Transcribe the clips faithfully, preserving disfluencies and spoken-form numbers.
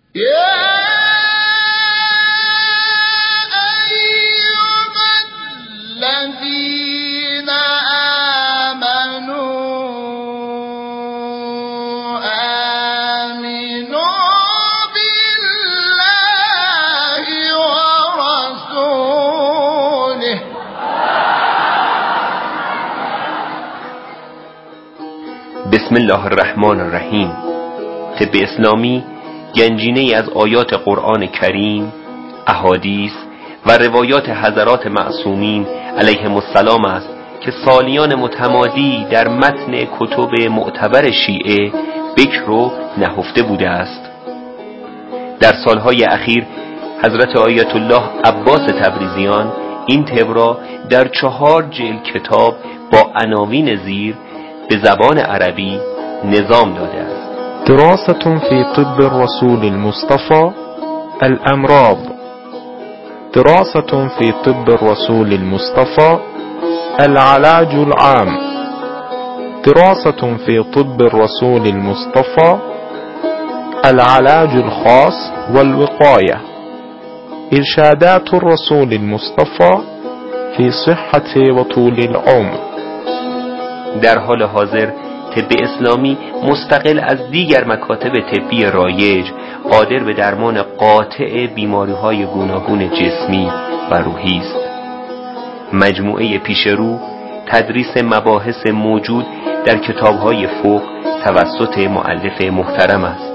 بسم الله الرحمن الرحیم. طب اسلامی گنجینه‌ای از آیات قرآن کریم، احادیث و روایات حضرات معصومین علیهم السلام است که سالیان متمادی در متن کتب معتبر شیعه بکر و نهفته بوده است. در سالهای اخیر حضرت آیت الله عباس تبریزیان این طب را در چهار جلد کتاب با عناوین زیر به زبان عربی نظام داده است. دراسة في طب الرسول المصطفى الأمراض. دراسة في طب الرسول المصطفى العلاج العام. دراسة في طب الرسول المصطفى العلاج الخاص والوقاية. إرشادات الرسول المصطفى في صحة وطول العمر. در حال حاضر طب اسلامی مستقل از دیگر مکاتب طبی رایج قادر به درمان قاطع بیماری‌های گوناگون جسمی و روحی است. مجموعه پیشرو تدریس مباحث موجود در کتاب‌های فقه توسط مؤلف محترم است.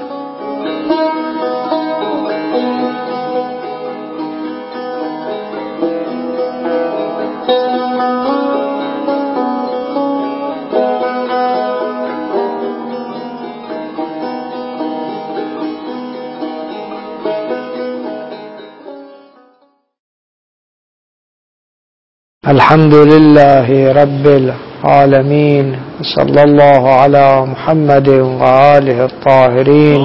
الحمد لله رب العالمين، صلى الله على محمد وآله الطاهرين.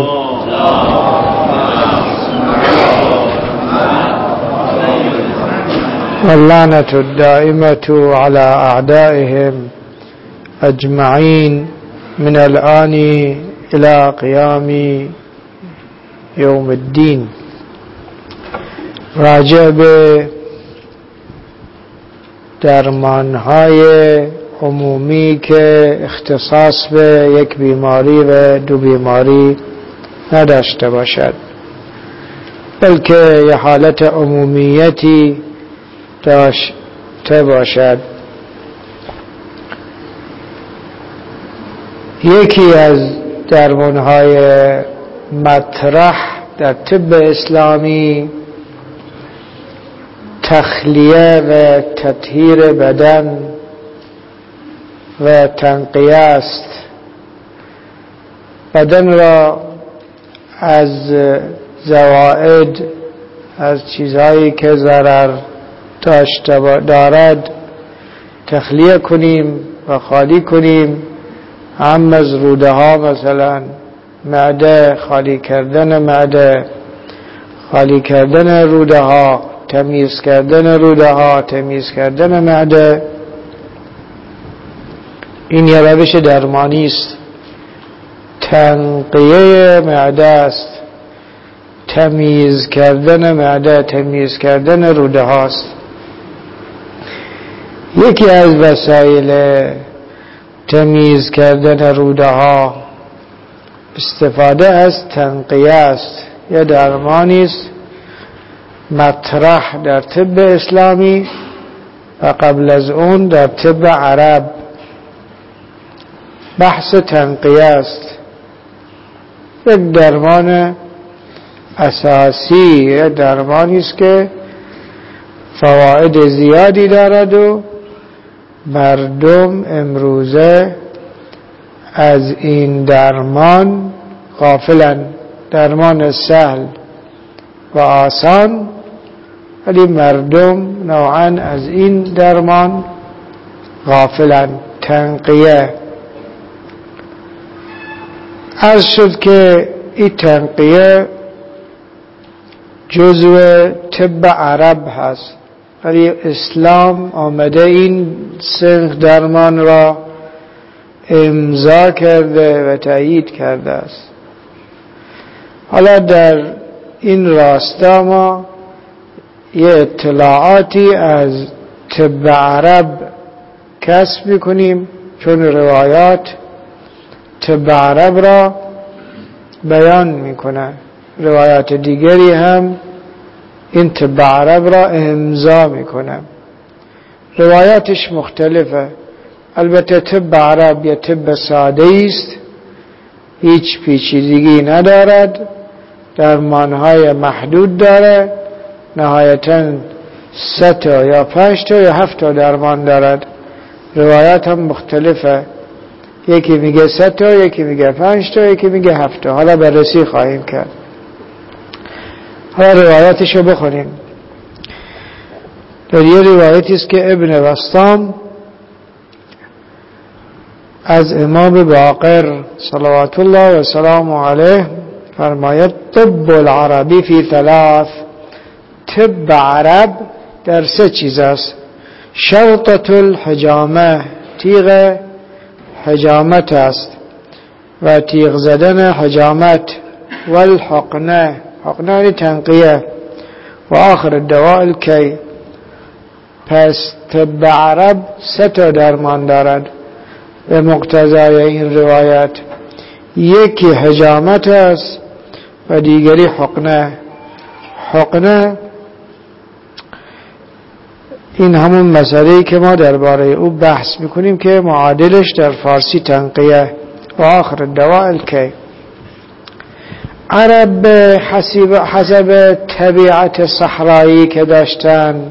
واللعنة الدائمة على أعدائهم أجمعين من الآن إلى قيام يوم الدين. راجع به درمان‌های عمومی که اختصاص به یک بیماری و دو بیماری نداشته باشد، بلکه یه حالت عمومیتی داشته باشد. یکی از درمان‌های مطرح در طب اسلامی تخلیه و تطهیر بدن و تنقیه است. بدن را از زوائد، از چیزهایی که ضرر داشته دارد تخلیه کنیم و خالی کنیم. هم از روده ها، مثلا معده، خالی کردن معده، خالی کردن روده ها، تمیز کردن روده ها، تمیز کردن معده. این یه روش درمانی است. تنقیه معده است، تمیز کردن معده، تمیز کردن روده هاست. یکی از وسایل تمیز کردن روده ها استفاده از تنقیه است. یه درمانی است مطرح در طب اسلامی و قبل از اون در طب عرب. بحث تنقیه است. یک درمان اساسی، یک درمانی است که فواید زیادی دارد و مردم امروزه از این درمان غافلن. درمان سهل و آسان، ولی مردم نوعاً از این درمان غافلن. تنقیه عرض شد که این تنقیه جزو طب عرب هست، ولی اسلام آمده این سنخ درمان را امضا کرده و تایید کرده است. حالا در این راستا ما یه اطلاعاتی از طب عرب کسب میکنیم، چون روایات طب عرب را بیان میکنن، روایات دیگری هم این طب عرب را امضا میکنن. روایاتش مختلفه. البته طب عرب یا طب ساده است، هیچ پیچیدگی ندارد، درمانهای محدود داره، نهایتاً سه تا یا پنج تا یا هفت تا درمان دارد. روایات هم مختلفه، یکی میگه سه تا، یکی میگه پنج تا، یکی میگه هفت تا. حالا بررسی خواهیم کرد. حالا روایاتشو بخونیم. در یه روایتی است که ابن وسطام از امام باقر صلوات الله و سلام علیه فرماید طب العربی فی ثلاث، طب عرب در سه چیز است. شوطة الحجامه، تیغ حجامت است و تیغ زدن حجامت، والحقنه، حقنه تنقیه، و آخر الدواء الکی. پس طب عرب سه تا درمان دارد به مقتضای این روایت. یکی حجامت است و دیگری حقنه. حقنه این همون مسئله‌ای که ما درباره او بحث میکنیم که معادلش در فارسی تنقیه. و آخر الدواء الکی. عرب حسب حسب طبیعت صحرایی که داشتن،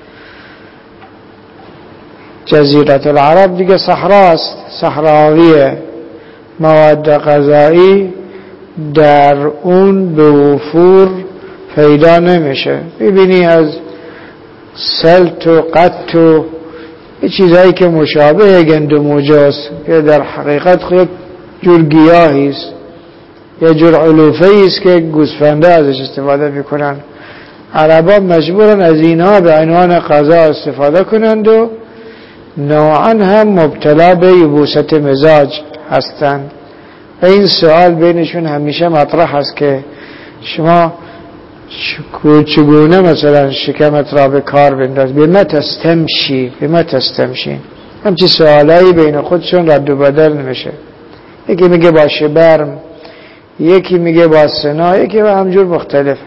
جزیره العرب دیگه صحراست، صحراویه، مواد غذایی در اون به وفور پیدا نمیشه. ببینی از سلت و قط و چیزهایی که مشابه گند و موجاست که در حقیقت خود جور گیاهی است، یه جور علوفه‌ای است که گوسفنده ازش استفاده میکنن. عربا مجبورن از اینها به عنوان غذا استفاده کنند و نوعا هم مبتلا به یبوست مزاج هستند. و این سوال بینشون همیشه مطرح است که شما چگونه مثلا شکمت را به کار بنداز، به ما تستمشی، به ما تستمشی. همچی سوالایی بین خودشون رد و بدل نمیشه. یکی میگه با شبرم، یکی میگه با سنا، یکی با همجور مختلف.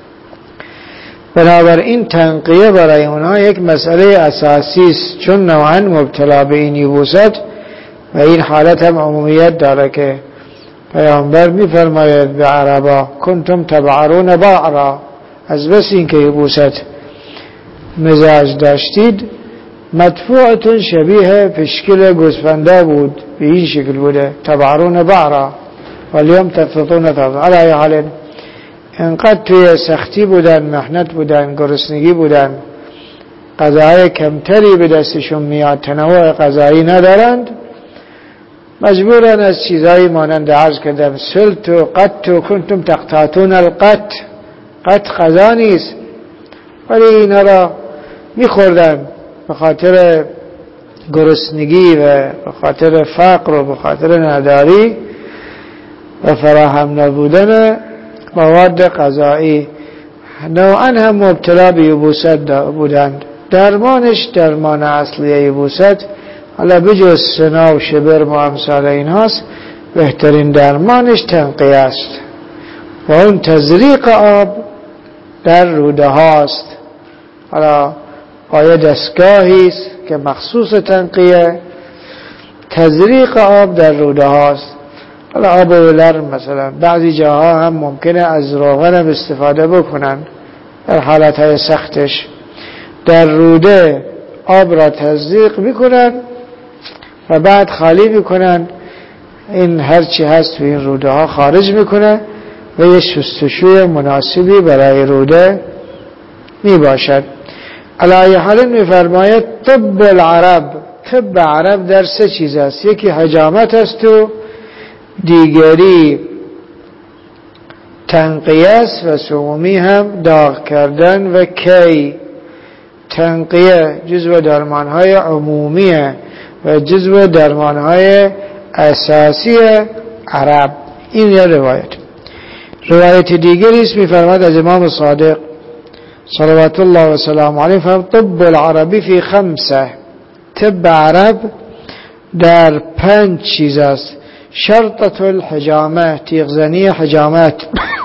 بنابراین تنقیه برای اونها یک مسئله اساسی است، چون نوعا مبتلا به این یبوست و این حالت هم عمومیت داره که پیامبر میفرماید به عربا کنتم تبعرون بعرا، از بس این که یبوست مزاج داشتید مدفوعتون شبیه پشکل گوسفنده بود، به این شکل بوده، تبعرون بعرا واليوم تفرطون تفرطون. علی حال انقدر توی سختی بودن، محنت بودن، گرسنگی بودن، غذاهای کمتری به دستشون میاد، تنوع غذایی ندارند، مجبورن از چیزایی مانند عرض کردم سلت و قط و کنتم تقطعون القط. قط غذا نیست ولی اینا را میخوردن به خاطر گرسنگی و به خاطر فقر و به خاطر نداری و فراهم نبودن مواد غذایی. نوعا هم مبتلا به یبوست بودند. درمانش درمان اصلی یبوست، حالا بجز سنا و شبر و امثال این هاست، بهترین درمانش تنقیه است و اون تزریق آب در روده هاست. حالا آیا دستگاهی است که مخصوص تنقیه، تزریق آب در روده هاست. حالا آب ولر مثلا بعضی جاها هم ممکنه از روغن هم استفاده بکنن در حالتهای سختش. در روده آب را تزریق میکنن و بعد خالی میکنن، این هرچی هست تو این روده ها خارج میکنه و یه شستشوی مناسبی برای روده میباشد. علی حال میفرماید طب العرب، طب عرب در سه چیز است. یکی حجامت است و دیگری تنقیه است و سومی هم داغ کردن و کی. تنقیه جزو درمانهای عمومیه و جزو درمانهای اساسی عرب. این یه روایت. روایت دیگری است می‌فرماید از امام صادق صلوات الله و سلام علیه فرمود طب العربی فی خمسه، طب عرب در پنج چیز است. شرطة الحجامه، تیغزنی حجامت،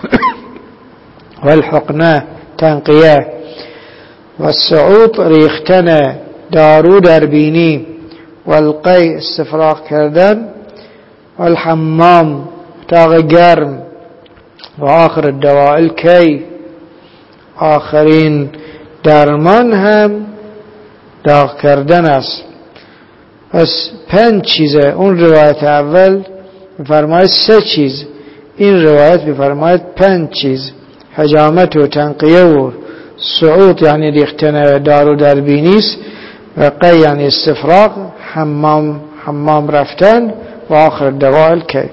والحقنه، تنقیه، والسعوط، ریختن، دارو دربینی، والقی، استفراغ کردن، والحمام، اتاق گرم، و آخر الدواء الکی، آخرین درمان هم داغ کردن است. پس پنج چیزه. اون روایت اول می‌فرماید سه چیز، این روایت می‌فرماید پنج چیز: حجامت و تنقیه و سعوط یعنی ریختن دارو دربینی است، و قی یعنی استفراغ، حمام حمام رفتن، و آخر دواء الکی.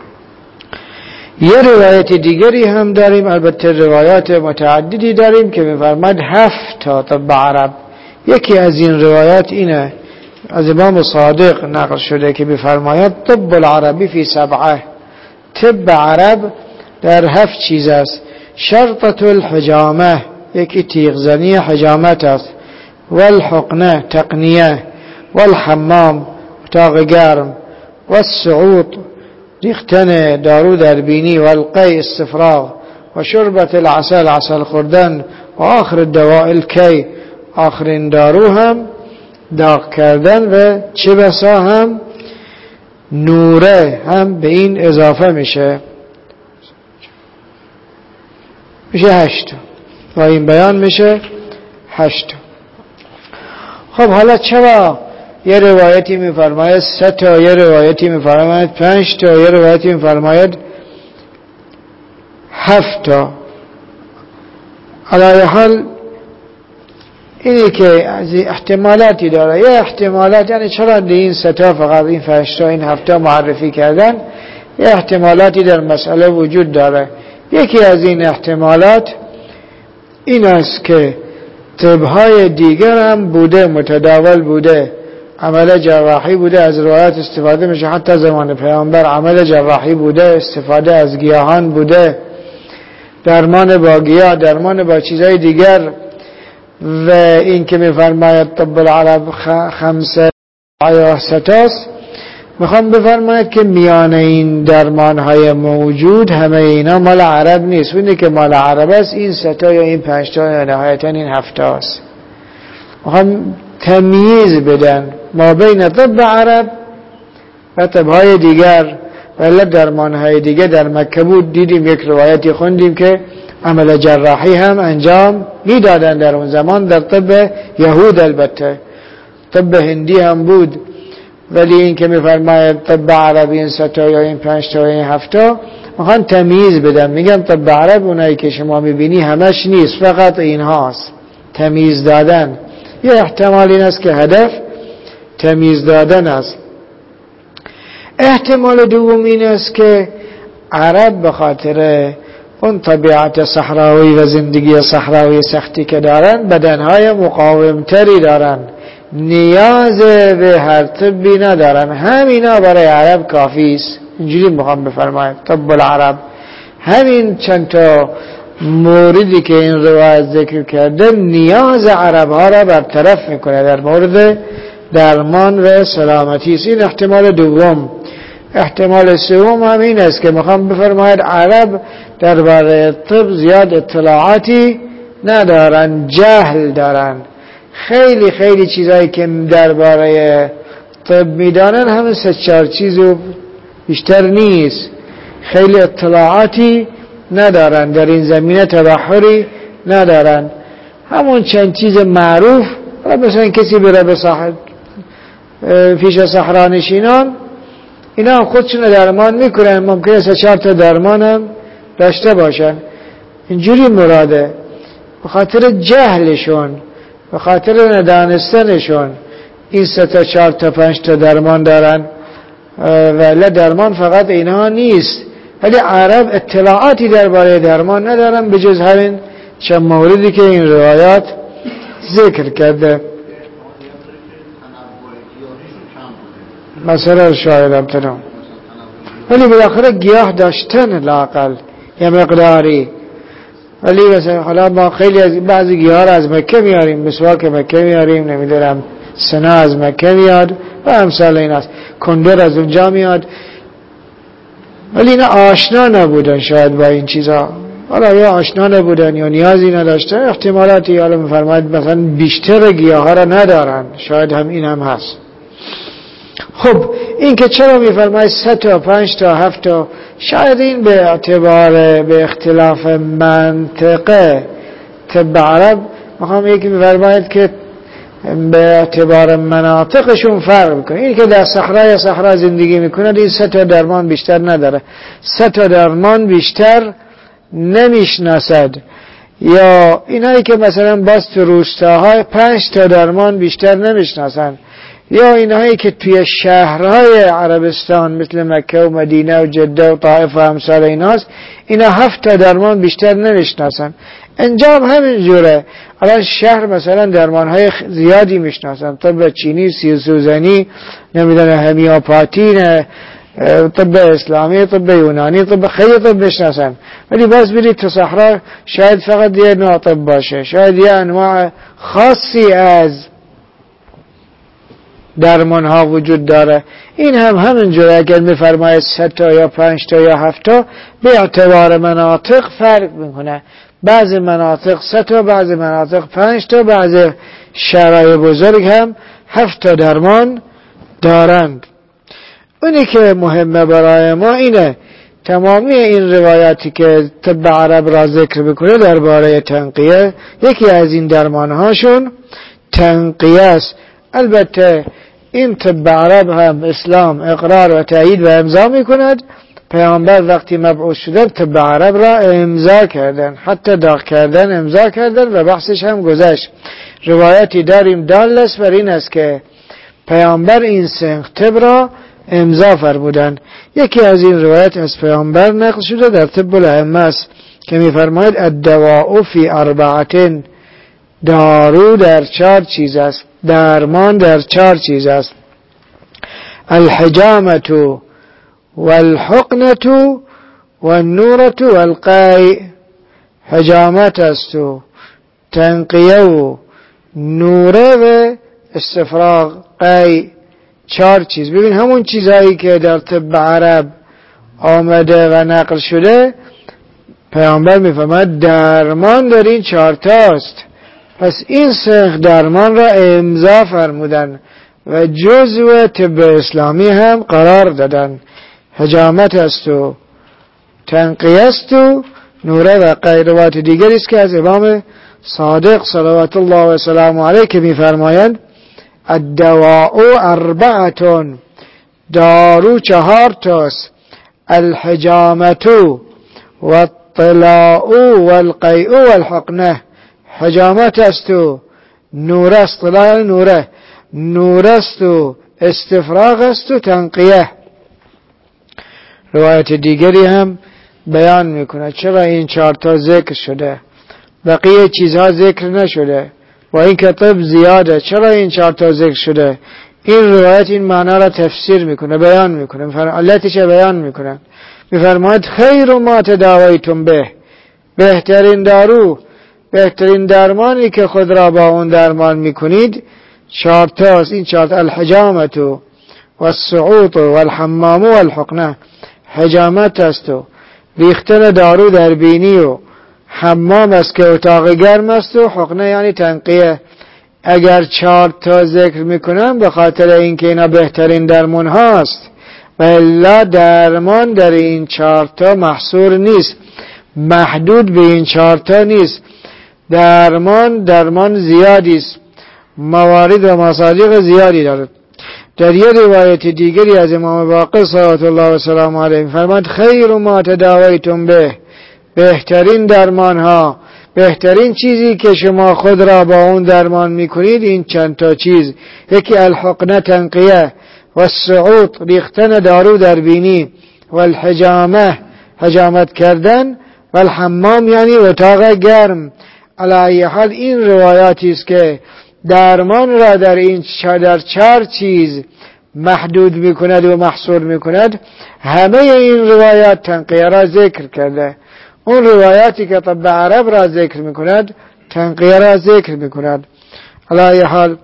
یه روایت دیگری هم داریم، البته روایات متعددی داریم که می‌فرماید هفت تا طب عرب. یکی از این روایات اینه از امام صادق نقل شده که می‌فرماید طب العربی فی سبعه، طب عرب در هفت چیز است. شرطة الحجامه، یکی تیغزنی حجامت است، والحقنه، تقنیه، والحمام، اتاق گرم، والسعوط، ریختن دارو دربینی، والقی، استفراغ، و شربت العسل، عسل خوردن، و آخر الدواء الکی، آخرین دارو هم داغ کردن، و چه بسا هم نوره هم به این اضافه میشه، میشه هشت. و این بیان میشه هشت. خب حالا چرا یه روایتی میفرماید سه تا، یه روایتی میفرماید پنج تا، یه روایتی میفرماید هفت تا؟ علی حال اینی که از احتمالاتی داره. یه احتمالات یعنی چرا این سه تا فقط، این پنج تا، این هفت تا معرفی کردن، یه احتمالاتی در مسئله وجود داره. یکی از این احتمالات این است که طبهای دیگر هم بوده، متداول بوده، عمل جراحی بوده، از روایت استفاده میشه، حتی زمان پیامبر عمل جراحی بوده، استفاده از گیاهان بوده، درمان با گیاه، درمان با چیزهای دیگر. و این که میفرماید طب العرب خمسه یا ستاست، میخوام بفرماید که میان این درمان های موجود همه اینا مال عرب نیست. اونی که مال عرب است این ستا یا این پنجتا یا نهایتا این هفته است. میخوام تمییز بدن ما بین طب عرب و طب های دیگر. ولی درمان های دیگه در مکه بود، دیدیم یک روایتی خوندیم که عمل جراحی هم انجام میدادن در اون زمان، در طب یهود البته، طب هندی هم بود. ولی این که میفرماید طب عربی این سه تا یا این پنج تا یا این هفت تا، میخوان تمییز بدن، میگن طب عرب اونایی که شما میبینی همش نیست، فقط این هاست. تمییز دادن. یه احتمال این است که هدف تمییز دادن است. احتمال دوم این است که عرب به خاطر اون طبیعت صحراوی و زندگی صحراوی سختی که دارن، بدنهای مقاومتری دارن، نیاز به هر طبی ندارن، همینا برای عرب کافی است. اینجوری میخوام بفرماید طب العرب همین چند تا موردی که این روایت ذکر کرده نیاز عرب ها را برطرف میکنه در مورد درمان و سلامتی است. این احتمال دوم. احتمال سوم هم این است که میخوام بفرماید عرب درباره طب زیاد اطلاعاتی ندارن، جهل دارن. خیلی خیلی چیزایی که درباره طب میدانن همه سه چهار چیزو بیشتر نیست. خیلی اطلاعاتی ندارن در این زمینه، تبحری ندارن. همون چند چیز معروف، مثلا کسی بره به صحت پیش صحرانشینان، اینا هم خودشون درمان میکنن، ممکنه سه چهار تا درمان هم داشته باشن. اینجوری مراده. به خاطر جهلشون، به خاطر ندانستنشون این سه تا چهار تا پنج تا درمان دارن. ولی درمان فقط اینها نیست. ولی عرب اطلاعاتی درباره درمان ندارن به جز همین چند موردی که این روایات ذکر کرده. مثلا شاید امتنام، ولی بالاخره گیاه داشتن لاقل یه مقداری. ولی مثلا حالا ما خیلی از بعضی گیاه از مکه میاریم، مسواک مکه میاریم، نمیدونم سنا از مکه میاد و امثال این است، کندر از اونجا میاد، ولی اینا آشنا نبودن شاید با این چیزا. حالا یا آشنا نبودن یا نیازی نداشتن، احتمالاتی حالا میفرماید مثلا بیشتر گیاه ها را ندارن، شاید هم این هم هست. خب این که چرا میفرماید سه تا پنج تا هفت تا، شاید این به اعتبار به اختلاف منطقه طب عرب، میخوام یکی میفرماید که به اعتبار مناطقشون فرق میکنه. این که در صحرای صحرا زندگی میکنه این سه تا درمان بیشتر نداره، سه تا درمان بیشتر نمیشناسد. یا اینایی که مثلا باز تو روستاهای پنج تا درمان بیشتر نمیشناسن، یا اینایی که توی شهرهای عربستان مثل مکه و مدینه و جده و طائف و امثال ایناست، اینا هفت تا درمان بیشتر نمیشناسن. انجام همین جوره. الان شهر مثلا درمانهای زیادی میشناسن، طب چینی، سیسوزنی، نمیدونه همیوپاتی، طب اسلامی، طب یونانی، طب خیلی طب میشناسن، ولی باز برید تو صحرا شاید فقط یه نوع طب باشه، شاید یه انواع خاصی از درمان ها وجود داره. این هم همین جوره. اگر میفرماید سه تا یا پنج تا یا هفت تا، به اعتبار مناطق فرق میکنه. بعضی مناطق سه تا، بعضی مناطق پنج تا، بعضی شهرهای بزرگ هم هفت تا درمان دارند. اونی که مهمه برای ما اینه، تمامی این روایاتی که طب عرب را ذکر بکنه درباره تنقیه، یکی از این درمان هاشون تنقیه است. البته این طب عرب هم اسلام اقرار و تایید و امضا میکند. پیامبر وقتی مبعوث شده طب عرب را امضا کردن، حتی داغ کردن امضا کردن و بحثش هم گذشت. روایتی داریم دال است بر این است که پیامبر این سنخ طب را امضا فرمودن. یکی از این روایت از پیامبر نقل شده در طب الائمه است که میفرماید الدواء فی اربعه، دارو در چهار چیز است، درمان در چهار چیز است: الحجامة والحقنة والنورة والقیء. حجامت است و تنقیه و نوره و استفراغ، قیء، چهار چیز. ببین همون چیزهایی که در طب عرب آمده و نقل شده، پیامبر میفرماید درمان در این چهار تاست. پس این سه درمان را امضا فرمودن و جزء طب اسلامی هم قرار دادن. حجامت است و تنقیه است و نوره و غیروات دیگری است که از امام صادق صلوات الله و سلام علیه که میفرمایند الدواء اربعه، دارو چهار تاست: الحجامة والطلاء والقیء والحقنه. حجامت است و نوره است، طلاء نوره، نوره است و استفراغ است و تنقیه. روایت دیگری هم بیان میکنه چرا این چهار تا ذکر شده، بقیه چیزها ذکر نشده. و این کتاب زیاده، چرا این چهار تا ذکر شده؟ این روایت این معنا را تفسیر میکنه، بیان میکنه، علتش بیان میکنه. میفرماید خیر ما تداویتم به، بهترین دارو، بهترین درمانی که خود را با اون درمان میکنید چهار تاست. این چهار تا: الحجامة والسعوط والحمام والحقنه. حجامت است و ریختن دارو در بینی، و حمام است که اتاق گرم است، و حقنه یعنی تنقیه. اگر چهار تا ذکر میکنم به خاطر اینکه اینا بهترین درمان هاست، و الا درمان در این چهار تا محصور نیست، محدود به این چهار تا نیست. درمان درمان زیادی است، موارد و مصادیق زیادی دارد. در یه روایت دیگری از امام باقر صلوات الله و سلام علیه فرمود خیر ما تداویتم به، بهترین درمان ها، بهترین چیزی که شما خود را با اون درمان میکنید این چند تا چیز: یکی الحقنه تنقیه، و السعوط ریختن دارو در بینی، و الحجامه حجامت کردن، و الحمام یعنی اتاق گرم. علی حال این روایاتی است که درمان را در این در چهار چیز محدود میکند و محصور میکند. همه این روایات تنقیه را ذکر کرده. اون روایاتی که طب عرب را ذکر میکند تنقیه را ذکر میکند. علی حال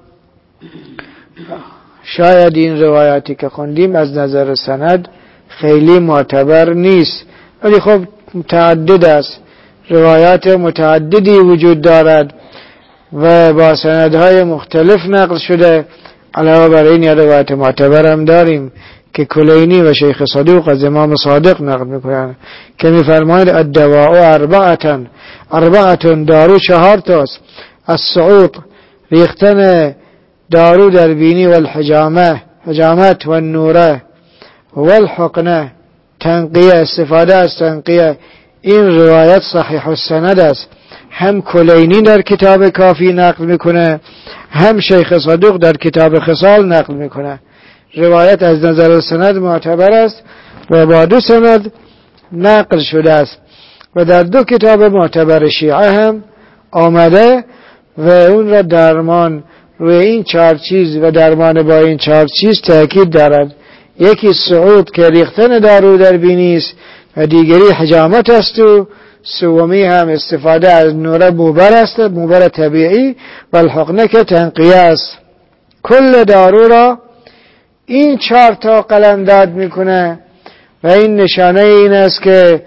شاید این روایاتی که خوندیم از نظر سند خیلی معتبر نیست، ولی خب متعدد است، روایات متعددی وجود دارد و با سندهای مختلف نقل شده. علاوه بر این روایت معتبر هم داریم که کلینی و شیخ صدوق از امام صادق نقل میکنند که میفرمایند الدواء اربعه، اربعه دارو چهار تاست، الصعود ریختن دارو در بینی، و الحجامه حجامت، و النوره و الحقنه تنقیه استفاده از تنقیه. این روایت صحیح السند است، هم کلینی در کتاب کافی نقل میکنه، هم شیخ صدوق در کتاب خصال نقل میکنه. روایت از نظر سند معتبر است و با دو سند نقل شده است و در دو کتاب معتبر شیعه هم آمده و اون را درمان روی این چهار چیز و درمان با این چهار چیز تأکید دارد. یکی صعود که ریختن دارو در بینی است و دیگری حجامت است و سومی هم استفاده از نوره موبر است، موبر طبیعی، و الحقنه که تنقیه است. کل دارو را این چهار تا قلمداد میکنه و این نشانه این است که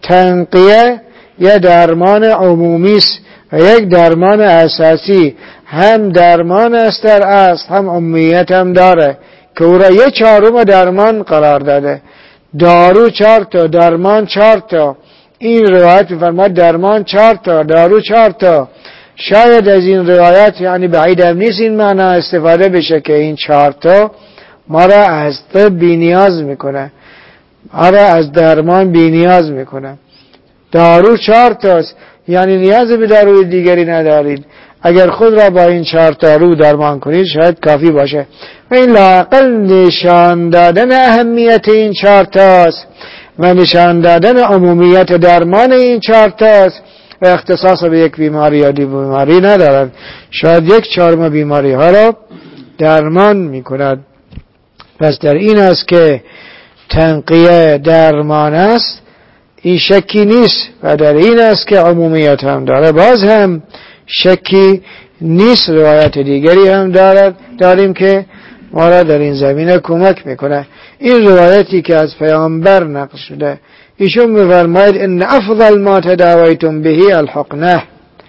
تنقیه یک درمان عمومی است و یک درمان اساسی، هم درمان است در اصل، هم عمومیت هم داره که او را یک چهارم درمان قرار داده. دارو چهار تا، درمان چهار تا. این روایت می‌فرماید درمان چهار تا، دارو چهار تا. شاید از این روایت یعنی بعید هم نیست این معنا استفاده بشه که این چهار تا ما را از طب بی نیاز میکنه، ما را از درمان بی نیاز میکنه. دارو چهار تاست یعنی نیاز به داروی دیگری ندارید. اگر خود را با این چهار دارو درمان کنید شاید کافی باشه. و این لااقل نشان دادن اهمیت این چهار تاست و نشان دادن عمومیت درمان این چهار تاست و اختصاص به یک بیماری یا دی بیماری ندارد. شاید یک چهارم بیماری ها را درمان میکند. پس در این است که تنقیه درمان است، این شکی نیست، و در این است که عمومیت هم داره. باز هم شکی نیست، روایت دیگری هم دارد داریم که ما را در این زمینه کمک میکنه. این روایتی که از پیامبر نقل شده، ایشون میفرماید ان افضل ما تداویتم به الحقنه،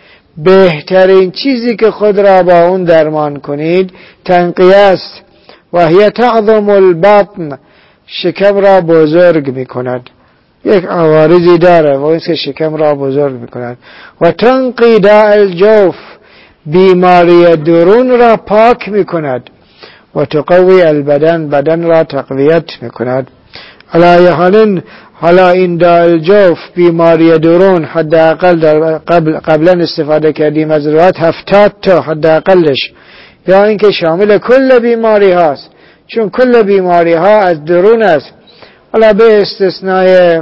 بهترین چیزی که خود را با اون درمان کنید تنقیه است. و هی تعظم البطن، شکم را بزرگ میکند، یک عوارضی داره و این که شکم را بزرگ میکند. و تنقی داء الجوف، بیماری درون را پاک میکند. و تقوی البدن، بدن را تقویت میکند. علی حال حالا این داء الجوف بیماری درون حداقل در قبل قبلا استفاده کردیم از روایت هفتاد تا حداقلش، یا اینکه شامل کل بیماری هاست، چون کل بیماری ها از درون است. حالا به استثنای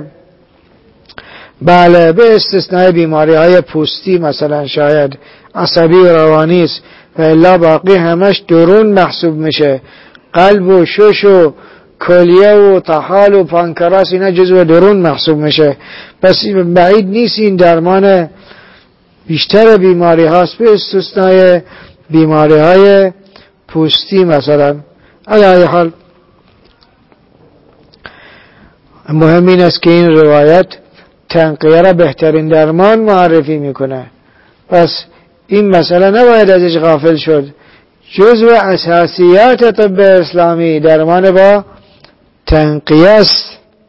بله به استثنای بیماری های پوستی مثلا شاید عصبی و روانی است و الا باقی همش درون محسوب میشه. قلب و شش و کلیه و طحال و پانکراس اینا جزو درون محسوب میشه. پس بعید نیست این درمان بیشتر بیماری هاست به استثنای بیماری های پوستی مثلا. علی حال مهم این است که این روایت تنقیه را بهترین درمان معرفی میکنه. پس این مسئله نباید ازش غافل شد، جزو اساسیات طب اسلامی درمان با تنقیه است.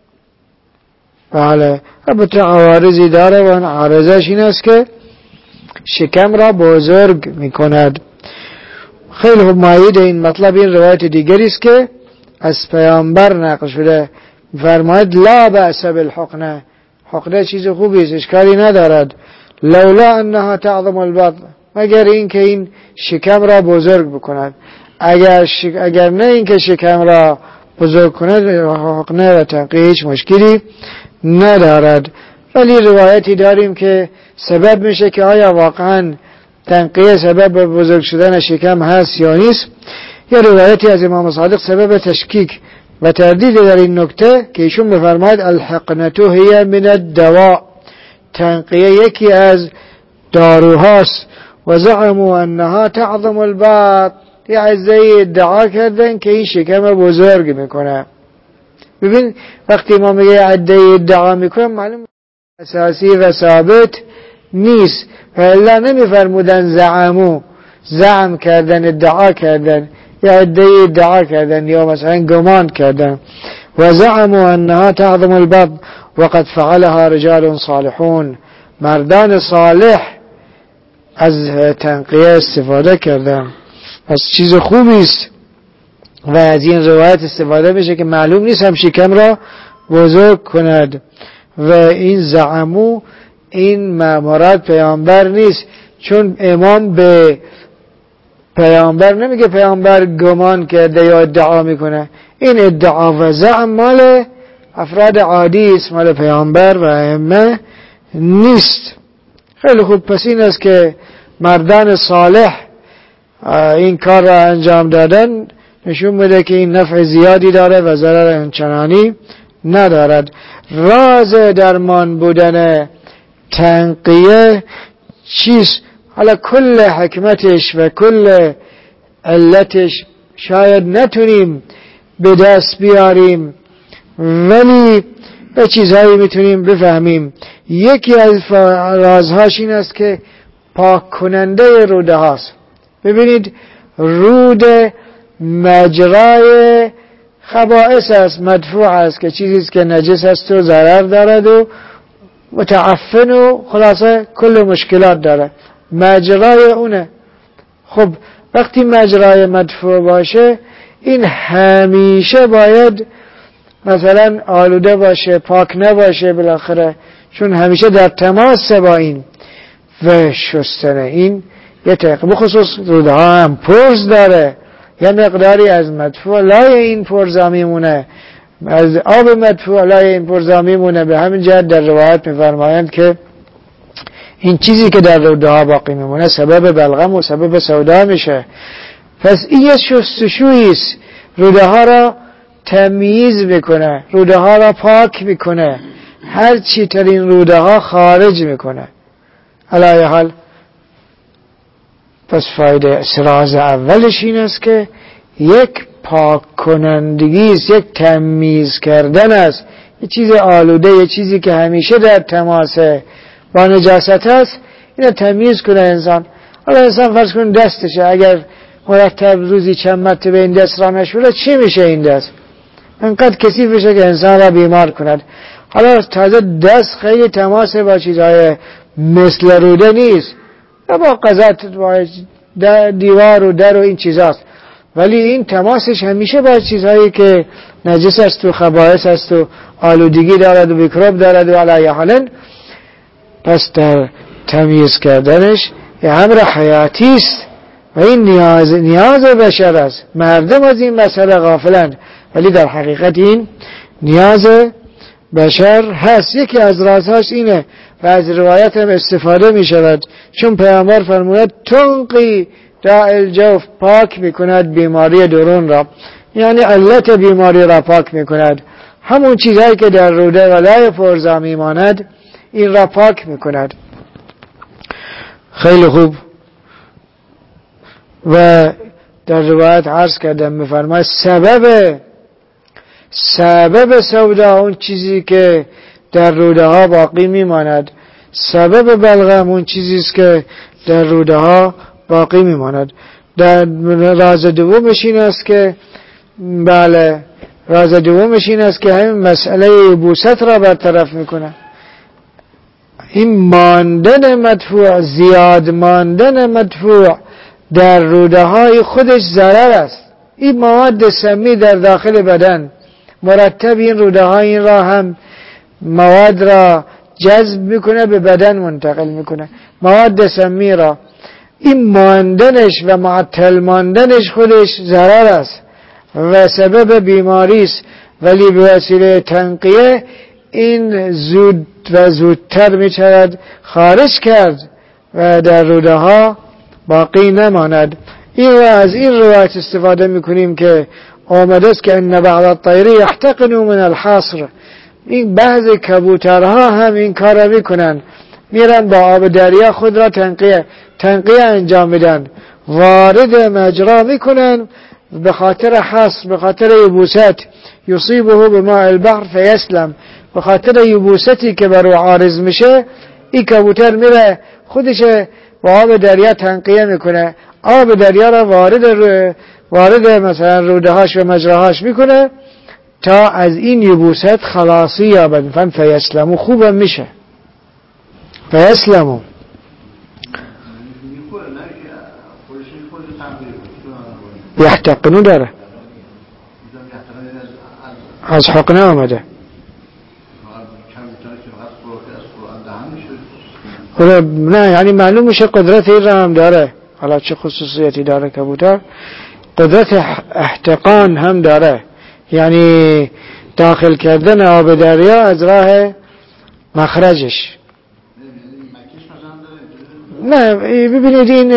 بله البته عوارضی داره و عارضش این است که شکم را بزرگ میکند. خیلی خوب، مایید این مطلب این روایت دیگری است که از پیامبر نقل شده، فرماید لا بأس بالحقنه، حقنه چیز خوبی است، اشکالی ندارد. لولا انها تعظم البطن، مگر این که این شکم را بزرگ بکند. اگر شک... اگر نه این که شکم را بزرگ کند، حقنه و تنقیه هیچ مشکلی ندارد. ولی روایتی داریم که سبب میشه که آیا واقعا تنقیه سبب بزرگ شدن شکم هست یا نیست. یا روایتی از امام صادق سبب تشکیک و تردید در این نکته که ایشون بفرماید الحقنه هی من الدواء، تنقیه یکی از داروهاست. و زعموا انها تعظم البطن، یه عزه‌ای ادعا کردن که این شکم بزرگ میکنه. ببین وقتی ما میگه عده‌ای ادعا میکنه معلوم اساسی و ثابت نیست. الا نمیفرمودن زعمو، زعم کردن، ادعا کردن، یا عده‌ای ادعا کردن یا مثلا گمان کردن. و زعموا انها تعظم البطن وقد فعلها رجال صالحون، مردان صالح از تنقیه استفاده کردن. از چیز خوبی است و از این روایت استفاده میشه که معلوم نیست هم شکم را بزرگ کند. و این زعمو این مراد پیامبر نیست، چون امام به پیامبر نمیگه پیامبر گمان کرده یا ادعا میکنه. این ادعا و زعم مال افراد عادی است، مال پیامبر و ائمه نیست. خیلی خوب، پس این است که مردان صالح این کار را انجام دادن، نشون میده که این نفع زیادی داره و ضرر انچنانی ندارد. راز درمان بودن تنقیه چیست؟ حالا کل حکمتش و کل علتش شاید نتونیم به دست بیاریم، ولی به چیزهایی میتونیم بفهمیم. یکی از رازهاش این است که پاک کننده روده هاست. ببینید رود مجرای خبائث است، مدفوع است، که چیزی است که نجس است و ضرر دارد و متعفن و خلاصه کل مشکلات داره، مجرای اونه. خب وقتی مجرای مدفوع باشه این همیشه باید مثلا آلوده باشه، پاک نباشه بالاخره، چون همیشه در تماس با این و شستن این یه تقیه. بخصوص روده ها هم پرز داره، یه مقداری از مدفوع لای این پرزا میمونه، از آب مدفوع لای این پرزا میمونه. به همین جهت در روایت میفرمایند که این چیزی که در روده ها باقی میمونه سبب بلغم و سبب سودا میشه. پس این یه شستشویی است، روده ها را تمییز میکنه، روده ها را پاک میکنه، هر چی تر این روده ها خارج میکنه. علی حال پس فایده سراز اولش این است که یک پاک کنندگی است، یک تمییز کردن است. یه چیز آلوده، یه چیزی که همیشه در تماس با نجاست هست، اینو تمییز کنه انسان. حالا انسان فرض کن دستشه، اگر مرتب روزی چند مرتبه این دست را نشوره چی میشه این دست؟ انقدر کثیف بشه که انسان را بیمار کند. حالا تازه دست خیلی تماس با چیزهای مثل روده نیست، با قذات، با دیوار و در و این چیزاست، ولی این تماسش همیشه با چیزهایی که نجس است و خبائث است و آلودگی دارد و میکروب دارد و علی حال. پس در تمیز کردنش یه امر حیاتی است و این نیاز نیاز بشر است. مردم از این مسئله غافلند، ولی در حقیقت این نیاز بشر هست. یکی از رازهاش اینه و از روایت هم استفاده می شود، چون پیامبر فرمود تنقی داء الجوف، پاک می کند بیماری درون را، یعنی علت بیماری را پاک می کند. همون چیزهایی که در روده و لای پرزا می ماند این را پاک می کند. خیلی خوب. و در روایت عرض کردم می فرماید سبب سبب سودا اون چیزی که در روده ها باقی میماند، سبب بلغم اون چیزی است که در روده ها باقی میماند. در راز دومش این است که بله راز دومش این است که همین مسئله یبوست را برطرف میکنه. این ماندن مدفوع، زیاد ماندن مدفوع در روده های خودش ضرر است. این مواد سمی در داخل بدن مرتب این روده ها این را هم مواد را جذب میکنه، به بدن منتقل میکنه مواد سمی را. این ماندنش و معطل ماندنش خودش ضرر است و سبب بیماری است، ولی به وسیله تنقیه این زود و زودتر میشود خارج کرد و در روده ها باقی نماند. این را از این روایت استفاده میکنیم که آمده است که ان بعض الطیر یحتقن من الحصر، این بعض کبوترها هم این کار را میکنن میرن با آب دریا خود را تنقیه تنقیه انجام میدن، وارد مجرا میکنن به خاطر حصر، به خاطر یبوست، یصیبه بماء البحر فیسلم، به خاطر یبوستی که برو عارض میشه این کبوتر میره خودش با آب دریا تنقیه میکنه، آب دریا را وارد رو وارد مثلا رودهاش و مجراهاش میکنه تا از این یبوست خلاصی یابد. فن فیسلمو خوبم میشه، فیسلمو یحتقنو داره، از حقنه آمده. نه یعنی معلوم میشه قدرت این را هم داره. حالا چه خصوصیتی داره کبوتر؟ قدرت احتقان هم داره، یعنی داخل کردن آب دریا از راه مخرجش. نه ببینید این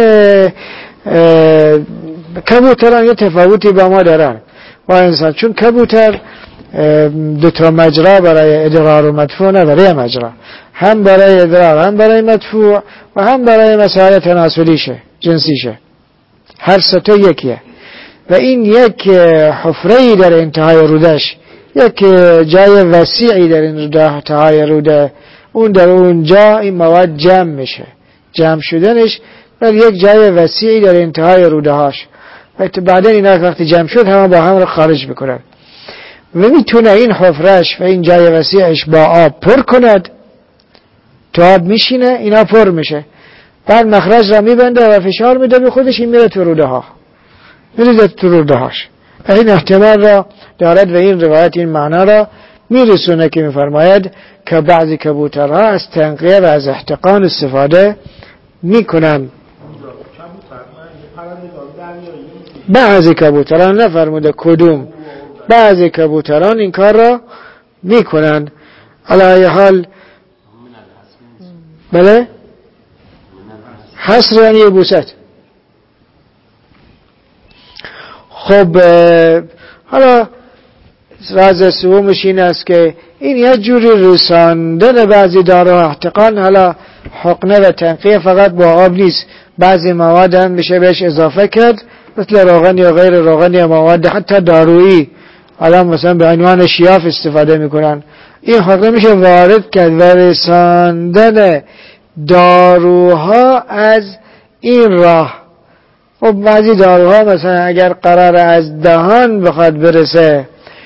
کبوتران یه تفاوتی با ما دارن با انسان، چون کبوتر دو تا مجرا برای ادرار و مدفوع نداره، مجرا هم برای ادرار هم برای مدفوع و هم برای مسائل تناسلیشه جنسیشه، هر سه تا یکیه و این یک حفره‌ای در انتهای رودش، یک جای وسیعی در انتهای روده، اون در اونجا این مواد جمع میشه، جمع شدنش در یک جای وسیعی در انتهای روده هاش و بعدين اینا وقتی جمع شد همه با هم رو خارج بکنن و میتونه این حفرهش و این جای وسیعش با آب پر کند تا آب میشینه، اینا پر میشه، بعد مخرج را میبنده و فشار میده به خودش، این میره تو روده ها، میره تو روده هاش. این احتمال را دارد و این روایت این معنا را میرسونه که میفرماید که بعضی کبوترها از تنقیه و از احتقان استفاده میکنن. بعضی کبوتران، نفرموده کدوم، بعضی کبوتران این کار را میکنن. علی حال بله حصر یعنی یبوست. خب حالا راز سومش این است که این یه جوری رساندن بعضی داروها احتقان، حالا حقنه و تنقیه فقط با آب نیست، بعضی مواد هم میشه بهش اضافه کرد مثل روغن یا غیر روغن یا مواد حتی دارویی، حالا مثلا به عنوان شیاف استفاده میکنن، این حقنه میشه وارد کرد و رساندن داروها از این راه. خب بعضی داروها مثلا اگر قرار از دهان بخواد برسه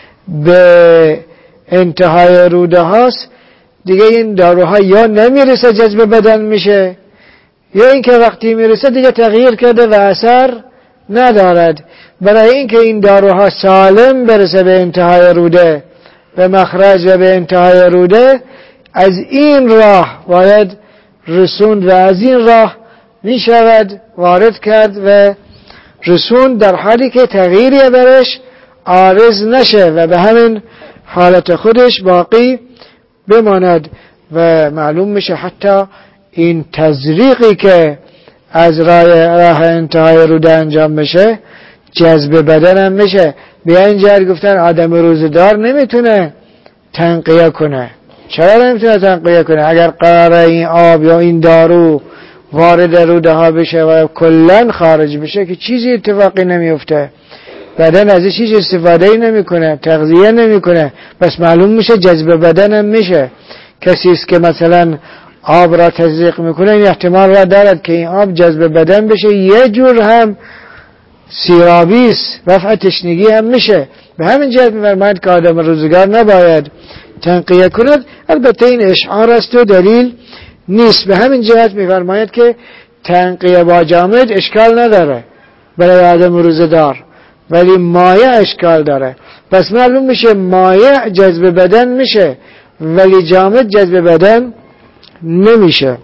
به انتهای روده هاست، دیگه این داروها یا نمیرسه جذب بدن میشه، یا اینکه وقتی میرسه دیگه تغییر کرده و اثر ندارد. برای اینکه این داروها سالم برسه به انتهای روده، به مخرج و به انتهای روده، از این راه باید رسوند و از این راه میشود وارد کرد و رسوند، در حالی که تغییری برش عارض نشه و به همین حالت خودش باقی بماند. و معلوم میشه حتی این تزریقی که از راه, راه انتهای روده انجام میشه جذب بدن هم میشه. به این جهت گفتن آدم روزدار نمیتونه تنقیه کنه. چرا نمیتونه تنقیه کنه؟ اگر قراره این آب یا این دارو وارد روده ها بشه و کلن خارج بشه که چیزی اتفاقی نمیفته، بدن از چیز استفاده نمیکنه، تغذیه نمیکنه، بس معلوم میشه جذب بدن هم میشه. کسی است که مثلا آب را تزریق میکنه این احتمال را دارد که این آب جذب بدن بشه، یه جور هم سیرابی است، رفع تشنگی هم میشه. به همین جهت میفرماید که آدم روزگار نباید تنقیه کند. البته این اشعار است و دلیل نیست. به همین جهت میفرماید که تنقیه با جامد اشکال نداره برای آدم روزدار، ولی مایع اشکال داره. پس معلوم میشه مایع جذب بدن میشه ولی جامد جذب بدن نمیشه.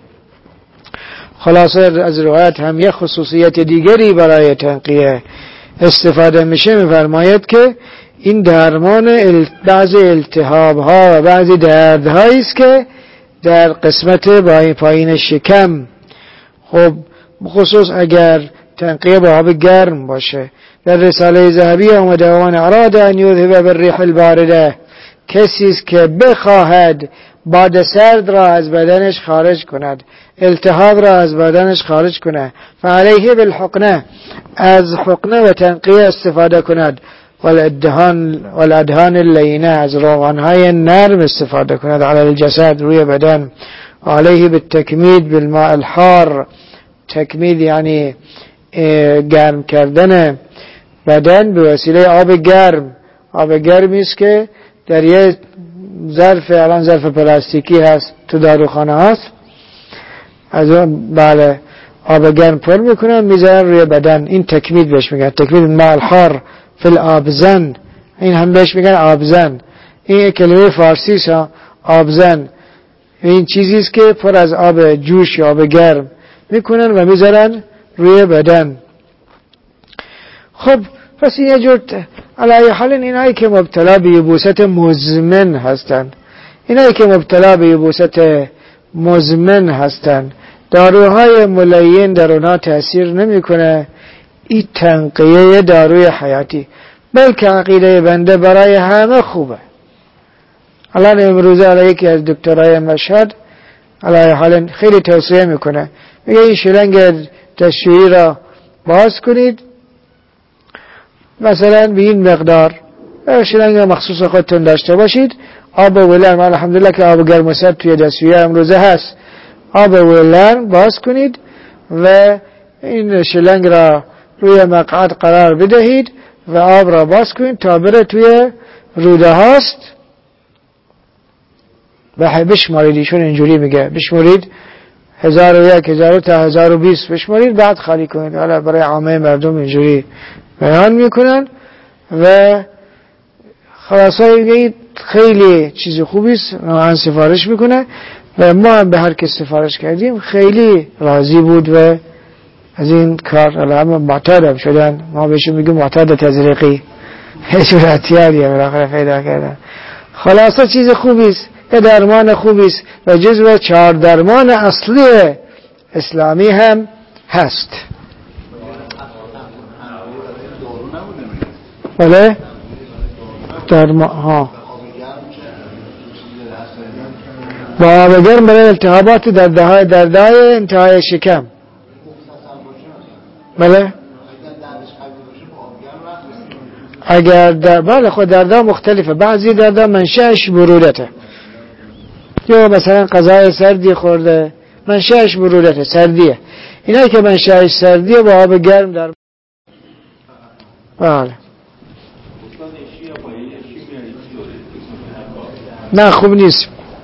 خلاصه از روایت هم یک خصوصیت دیگری برای تنقیه استفاده میشه. میفرماید که این درمان بعضی التهاب ها و بعضی دردهایی است که در قسمت پایین شکم، خب بخصوص اگر تنقیه با آب گرم باشه. در رساله ذهبی آمده وان اراد ان یذهب بالریح البارده، کسی است که بخواهد باد سرد را از بدنش خارج کند، التهاب را از بدنش خارج کند، فعلیه بالحقنه، از حقنه و تنقیه استفاده کند، والادهان والادهان اللینه، از روغنهای نرم استفاده کند، علی الجسد، روی بدن، علیه بالتکمید بالماء الحار، تکمید یعنی گرم کردن بدن به وسیله آب گرم. آب گرمی است که در یه ظرف، الان ظرف پلاستیکی هست تو داروخانه هست، از اون بله آب گرم پر میکنن میذارن روی بدن، این تکمید بهش میگن، تکمید الماء الحار فی الآبزن، این هم بهش میگن آبزن. این کلمه فارسی است، آبزن. این چیزی است که پر از آب جوش یا آب گرم میکنن و میذارن روی بدن. خب پس این یه جور علی حال اینایی که مبتلا به یبوست مزمن هستند، اینایی که مبتلا به یبوست مزمن هستند، داروهای ملین در اونها تأثیر نمیکنه. این تنقیه داروی حیاتی، بلکه عقیده بنده برای همه خوبه. الان امروزه علی یکی از دکترای مشهد علی حال خیلی توصیه میکنه، میگه این شلنگ تشویی را باز کنید مثلا به این مقدار، شلنگ مخصوص خودتون داشته باشید، آب ولرم، الحمدلله که آب گرم و سرد توی دستشویی امروزه هست، آب ولرم باز کنید و این شلنگ را روی مقعد قرار بدهید و آب را باز کنید تا بره توی روده هاست و بشمارید. ایشون اینجوری میگه بشمارید هزار و یک هزار تا هزار و بیست بشمارید، بعد خالی کنید. حالا برای عامه مردم اینجوری بیان میکنن و خلاصه میگه خیلی چیز خوبی است، من سفارش میکنه و ما هم به هر کس سفارش کردیم خیلی راضی بود و از این کار الان معتاد هم شدن. ما بهشون میگیم معتاد تزریقی، هیچ احتیاطی هم بالاخره پیدا کردن. خلاصه چیز خوبی است، یه درمان خوبی است و جزو چهار درمان اصلی اسلامی هم هست. بله درمان ها با آب گرم برای التهابات درده های درده های انتهای شکم. بله اگر در بله خود درده مختلفه، بعضی درده منشأش برودته، یا مثلا غذای سردی خورده منشأش برودته، سردیه. اینایی که منشأش سردیه با آب گرم در بله نه خوب نیست.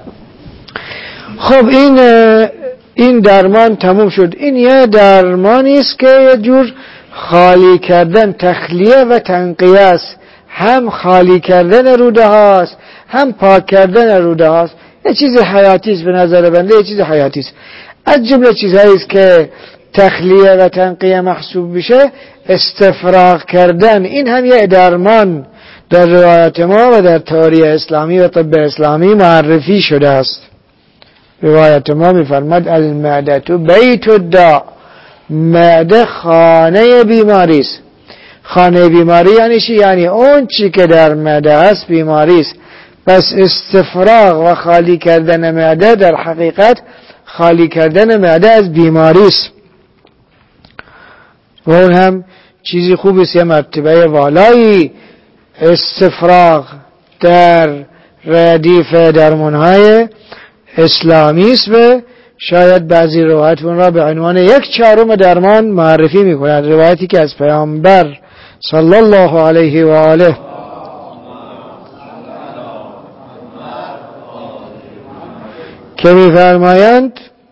خب این این درمان تموم شد. این یه درمانی است که یه جور خالی کردن، تخلیه و تنقیه است. هم خالی کردن روده هاست هم پاک کردن روده هاست. یه چیز حیاتی است به نظر بنده، یه چیز حیاتی است. از جمله چیزهایی است که تخلیه و تنقیه محسوب بشه استفراغ کردن. این هم یه درمان در روایت ما و در تئوری اسلامی و طب اسلامی معرفی شده است. روایت ما می‌فرماد المعده بیت الداء، معده خانه بیماری است. خانه بیماری یعنی چی؟ یعنی اون چی که در معده است بیماری است. پس استفراغ و خالی کردن معده در حقیقت خالی کردن معده از بیماری است و اون هم چیزی خوبی است. یه مرتبه والایی استفراغ در ردیف درمان‌های اسلامی است و شاید بعضی روایت اون را به عنوان یک چهارم درمان معرفی می‌کند. روایتی که از پیامبر صلی الله علیه و آله که می‌فرمایند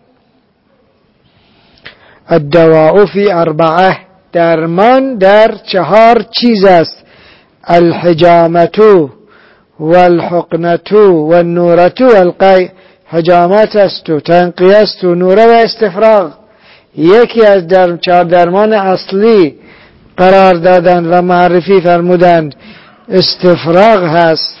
الدواء فی اربعه، درمان در چهار چیز است. الحجامة والحقنة والنورة والقی. حجامت است و تنقیه است و نوره و استفراغ. یکی از در چهار درمان اصلی قرار دادن و معرفی فرمودند استفراغ هست.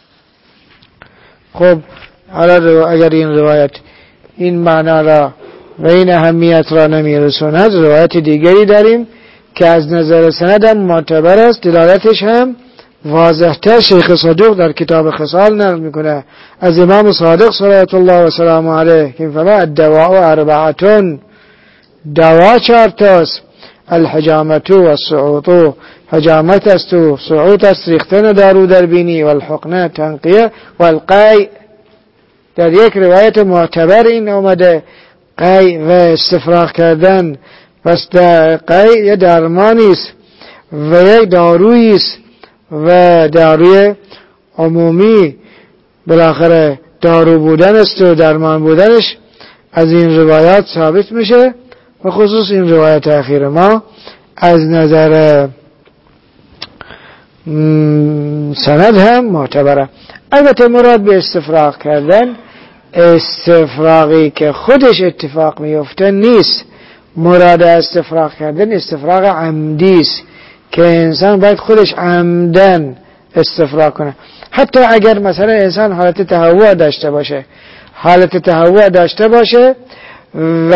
خب حالا اگر این روایت این معنا را و این اهمیت را نمیرسوند، روایت دیگری داریم که از نظر سند هم معتبر است، دلالتش هم واضح‌تر شیخ صدوق در کتاب خصال نقل میکنه از امام صادق صلوات الله و سلام علیه که میفرماید الدواء اربعتون، دوا چهار تاست، الحجامت و السعوط، حجامت است و سعوط است ریختن دارو در بینی، و الحقنه تنقیه، و القی. در یک روایت معتبر این آمده قی و استفراغ کردن. پس قی یه درمانی است و یک دارویی است و داروی عمومی بالاخره دارو بودن است و درمان بودنش از این روایات ثابت میشه و خصوص این روایت اخیر ما از نظر سند هم معتبره. البته مراد به استفراغ کردن استفراغی که خودش اتفاق میفته نیست. مراد استفراغ کردن استفراغ عمدی است که انسان باید خودش عمدن استفراغ کنه. حتی اگر مثلا انسان حالت تهوع داشته باشه حالت تهوع داشته باشه و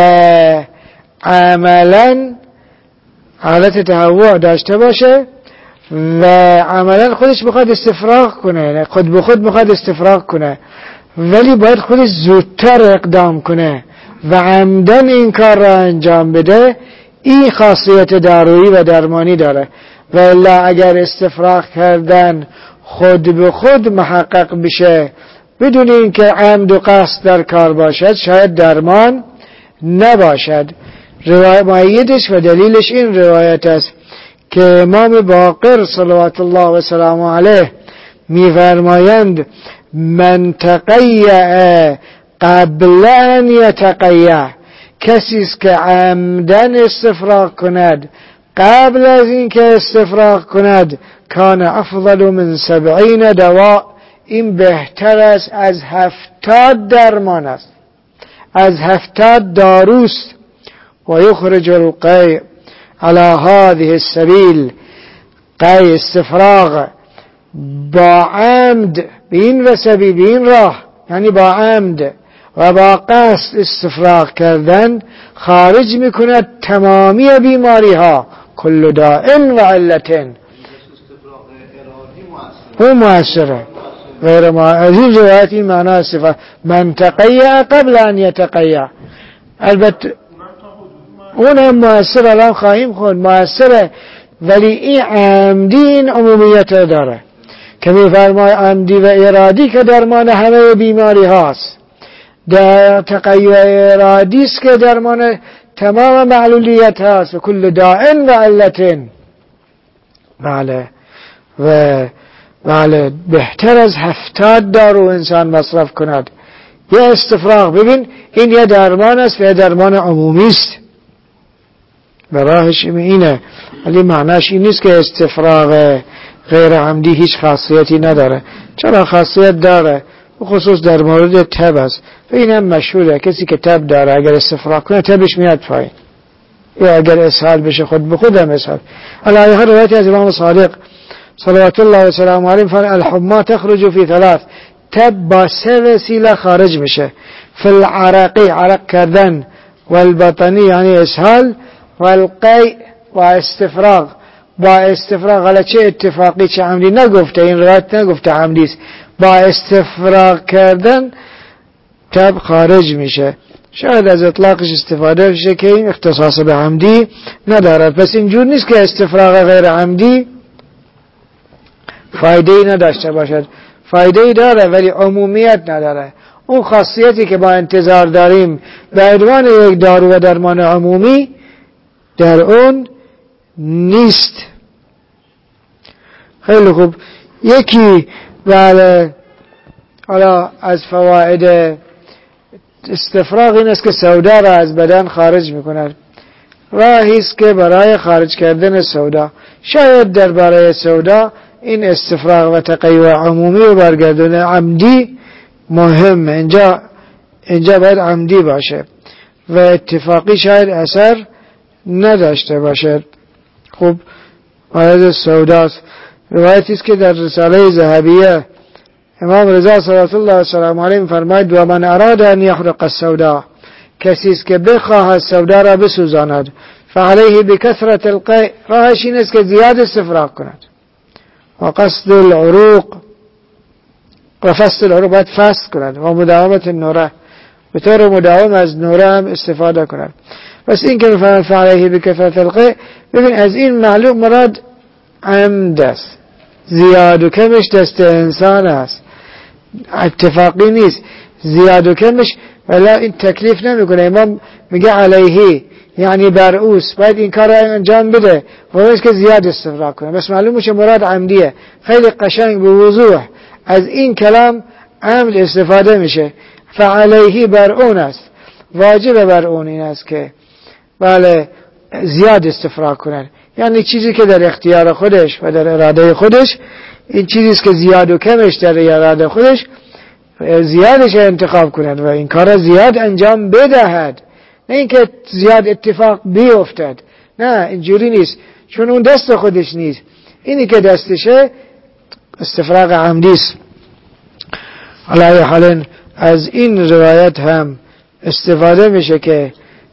عملا حالت تهوع داشته باشه و عملا خودش بخواد استفراغ کنه، خود به خود بخواد استفراغ کنه، ولی باید خودش زودتر اقدام کنه و عمدن این کار را انجام بده. این خاصیت دارویی و درمانی داره. و الا اگر استفراغ کردن خود به خود محقق بشه بدون اینکه عمد و قصد در کار باشد شاید درمان نباشد. روایت مؤیدش و دلیلش این روایت است که امام باقر صلوات الله و سلام علیه می‌فرمایند من تقیع قبل ان یتقیع، کسی است که عمدن استفراغ کند قبل از اینکه استفراغ کند کان افضل من سبعین دواء، این بهتر است از هفتاد درمان است، از هفتاد داروست. و یخرج القی على هذه السبیل، قی استفراغ با عمد بین و سبیل بین راه یعنی با عمد و با قصد استفراغ کردن خارج میکند تمامی بیماری ها کل داء و علت. او مؤثره غیر ما از این روایت این معنی استفراغ من تقیع قبل ان یتقیع. البته اون هم مؤثر الان خواهیم خود مؤثره، ولی این عمدی این عمومیت داره که میفرمای عمدی و ارادی که درمان همه بیماری هاست، در تقیع ارادی است که درمان تمام معلولیت هاست و کل داء و علت. بله و بله بهتر از هفتاد دارو انسان مصرف کند. یه استفراغ ببین این یه درمان است و یه درمان عمومی است و راهش اینه، ولی معناش این نیست که استفراغ غیر عمدی هیچ خاصیتی نداره. چرا خاصیت داره؟ خصوص در مورد تب است و این هم مشهوره. کسی که تب داره اگر استفراغ کنه تبش میاد پایین، یا اگر اسهال بشه خود به خود هم اسهال. علی هر روایت از امام صادق صلوات الله و سلام علیه فرمود الحما تخرج فی ثلاث، تب با سه وسیله خارج میشه. فی العرقی عرق کردن، و البطنی یعنی اسهال، و القی و استفراغ. با استفراغ حالا چه اتفاقی چه عمدی نگفته، این روایت نگفته عمدی است، با استفراغ کردن تب خارج میشه. شاید از اطلاقش استفاده بشه که این اختصاص به عمدی ندارد. پس اینجور نیست که استفراغ غیر عمدی فایده ای نداشته باشد، فایده ای داره ولی عمومیت نداره. اون خاصیتی که با انتظار داریم به عنوان یک دارو و درمان عمومی در اون نیست. خیلی خوب. یکی بله حالا از فواید استفراغ این است که سودا را از بدن خارج میکند. راهی است که برای خارج کردن سودا، شاید در برای سودا این استفراغ و تقیع عمومی و برگردون عمدی مهم، اینجا اینجا باید عمدی باشه و اتفاقی شاید اثر نداشته باشد. خب مورد سوداست. روایتی است که در رساله ذهبیه امام رضا صلوات الله و سلام علیه می‌فرماید و من اراد ان یحرق السودا، کسی است که بخواهد سودا را بسوزاند، فعليه بکثرة القی، راهش این است که زیاد استفراغ کند. و قصد العروق و فصل العروق باید فصل کنند و مداومت نوره به طور مداوم از نوره هم استفاده کنند. بس این که میفرماید فعلیه بکثرة القی، ببین از این معلوم مراد عمد است، زیاد و کمش دست انسان است، اتفاقی نیست. زیاد و کمش ولی این تکلیف نمیکنه. امام میگه علیه یعنی بر اوس باید این کار را انجام بده و نیست که زیاد استفراغ کنه. بس معلوم میشه مراد عمدیه. خیلی قشنگ به وضوح از این کلام عمد استفاده میشه. فعلیه بر اون است، واجب بر اون این است که بله زیاد استفراغ کنن، یعنی چیزی که در اختیار خودش و در اراده خودش، این چیزیست که زیاد و کمش در اراده خودش زیادش انتخاب کنند و این کار زیاد انجام بدهد، نه اینکه زیاد اتفاق بیفتد، نه اینجوری نیست، چون اون دست خودش نیست، اینی که دستشه استفراغ عمدی است. علی حال از این روایت هم استفاده میشه که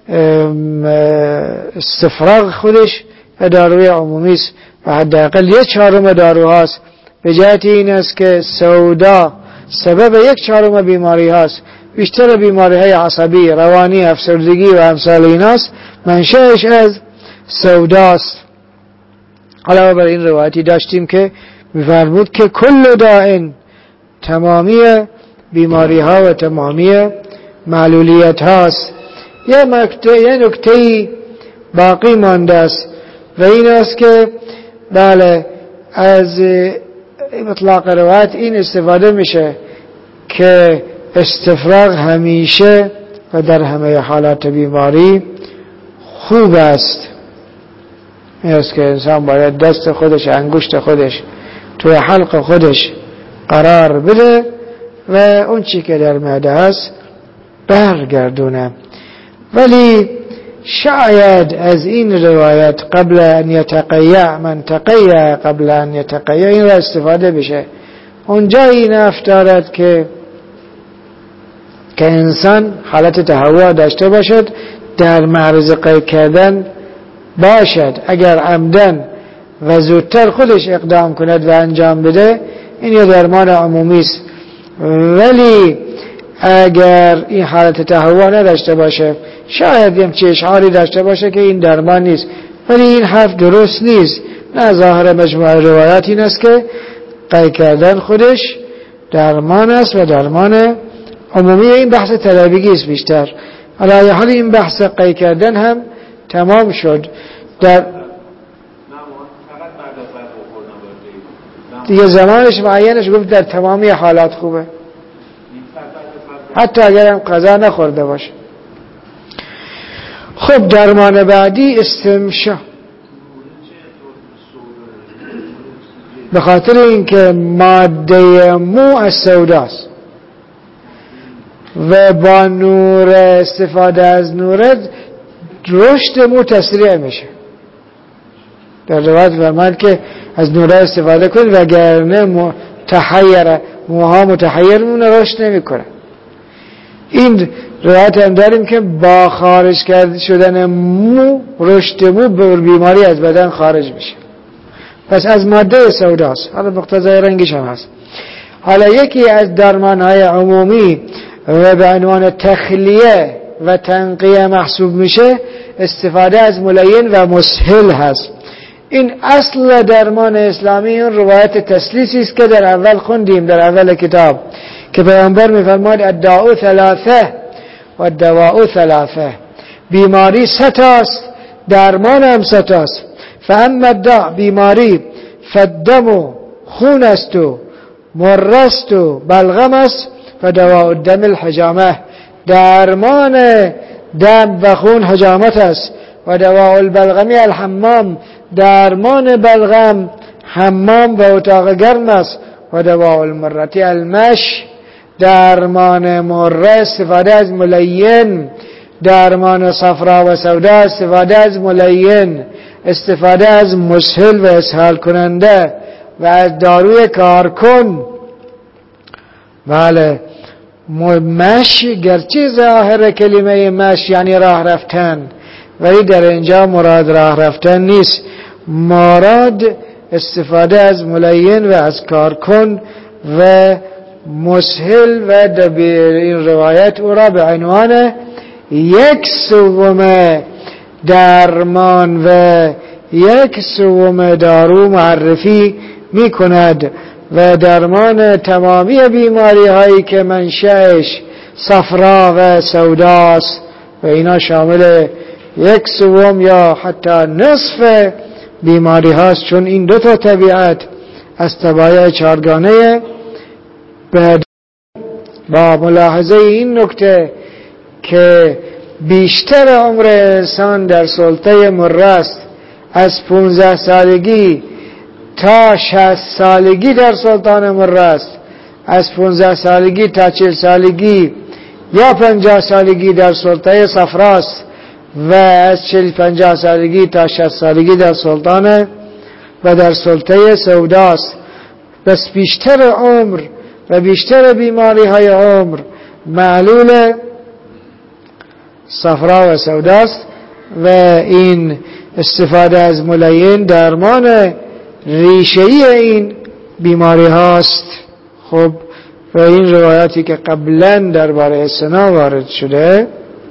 استفراغ خودش داروی عمومی است و حداقل یک چهارم داروهاست، به جهت این است که سودا سبب یک چهارم بیماری هاست. بیشتر بیماری های عصبی، روانی، افسردگی و امثال ایناست منشأش از سوداست. علاوه بر این روایتی داشتیم که می‌فرمود که کل دائن، تمامی بیماری ها و تمامی معلولیت هاست. یه نکته یه نکته باقی مانده است و این است که بله از اطلاق روایت این استفاده میشه که استفراغ همیشه و در همه حالات بیماری خوب است. این است که انسان باید دست خودش، انگشت خودش توی حلق خودش قرار بده و اون چی که در معده هست برگردونه. ولی شاید از این روایت قبل ان یتقیع من تقیع قبل ان یتقیع این را استفاده بشه. اونجا این افتارد که که انسان حالت تهوع داشته باشد، در معرض قی کردن باشد. اگر عمدن و زودتر خودش اقدام کند و انجام بده این یه درمان عمومی است. ولی اگر این حالت تهوع نداشته باشه، شاید هم چه اشعاری داشته باشه که این درمان نیست، ولی این حرف درست نیست. نه، ظاهر مجموعه روایات این است که قی کردن خودش درمان است و درمان عمومی. این بحث طلبگی است بیشتر. علی حال این بحث قی کردن هم تمام شد. در دیگه زمانش معینش گفت در تمامی حالات خوبه، حتی اگر هم قضا نخورده باشه. خب درمان بعدی استمشا، به خاطر اینکه ماده مو از سوداست و با نور استفاده از نور رشد مو تسریع میشه. در روایت فرمود که از نور استفاده کنید وگرنه متحیر موها متحیر مونه، رشد نمیکنه. این روایت هم داریم که با خارج کرده شدن مو رشد مو به بیماری از بدن خارج میشه. پس از ماده سوداست، حالا مقتضای رنگش هم هست. حالا یکی از درمانهای عمومی و به عنوان تخلیه و تنقیه محسوب میشه استفاده از ملین و مسهل هست. این اصل درمان اسلامی این روایت تسلیسی است که در اول خوندیم، در اول کتاب، که پیامبر میفرماید الداء ثلاثه و الدواء ثلاثه، بیماری ستاست، درمان هم ستاست. فاما الداء، بیماری، فالدم، خون است و مرست و بلغم است، فدواء الدم الحجامه، درمان دم و خون حجامت است. و دواء البلغم الحمام، درمان بلغم حمام و اتاق گرم است. و دواء المرة المش، درمان مره استفاده از ملین، درمان صفرا و سودا استفاده از ملین، استفاده از مسهل و اسهال کننده و از داروی کارکن. بله، مش گرچه ظاهر کلمه مش یعنی راه رفتن، ولی در اینجا مراد راه رفتن نیست، مراد استفاده از ملین و از کارکن و مسهل و دبیر. این روایت او را به عنوان یک سوم درمان و یک سوم دارو معرفی می کند و درمان تمامی بیماری هایی که منشأش صفرا و سوداست و اینا شامل یک سوم یا حتی نصف بیماری هاست، چون این دو تا طبیعت از طبایع چارگانه. با ملاحظه این نکته که بیشتر عمر انسان در سلطه مره است، از پونزده سالگی تا شصت سالگی در سلطان مره است، از پونزده سالگی تا چهل سالگی یا پنجاه سالگی در سلطه صفراست و از چهل پنجاه سالگی تا شصت سالگی در سلطان و در سلطه سوداست. بس بیشتر عمر و بیشتر بیماری های عمر معلول صفرا و سوداست و این استفاده از ملین درمان ریشه‌ای این بیماری هاست. خب و این روایاتی که قبلا درباره سنا وارد شده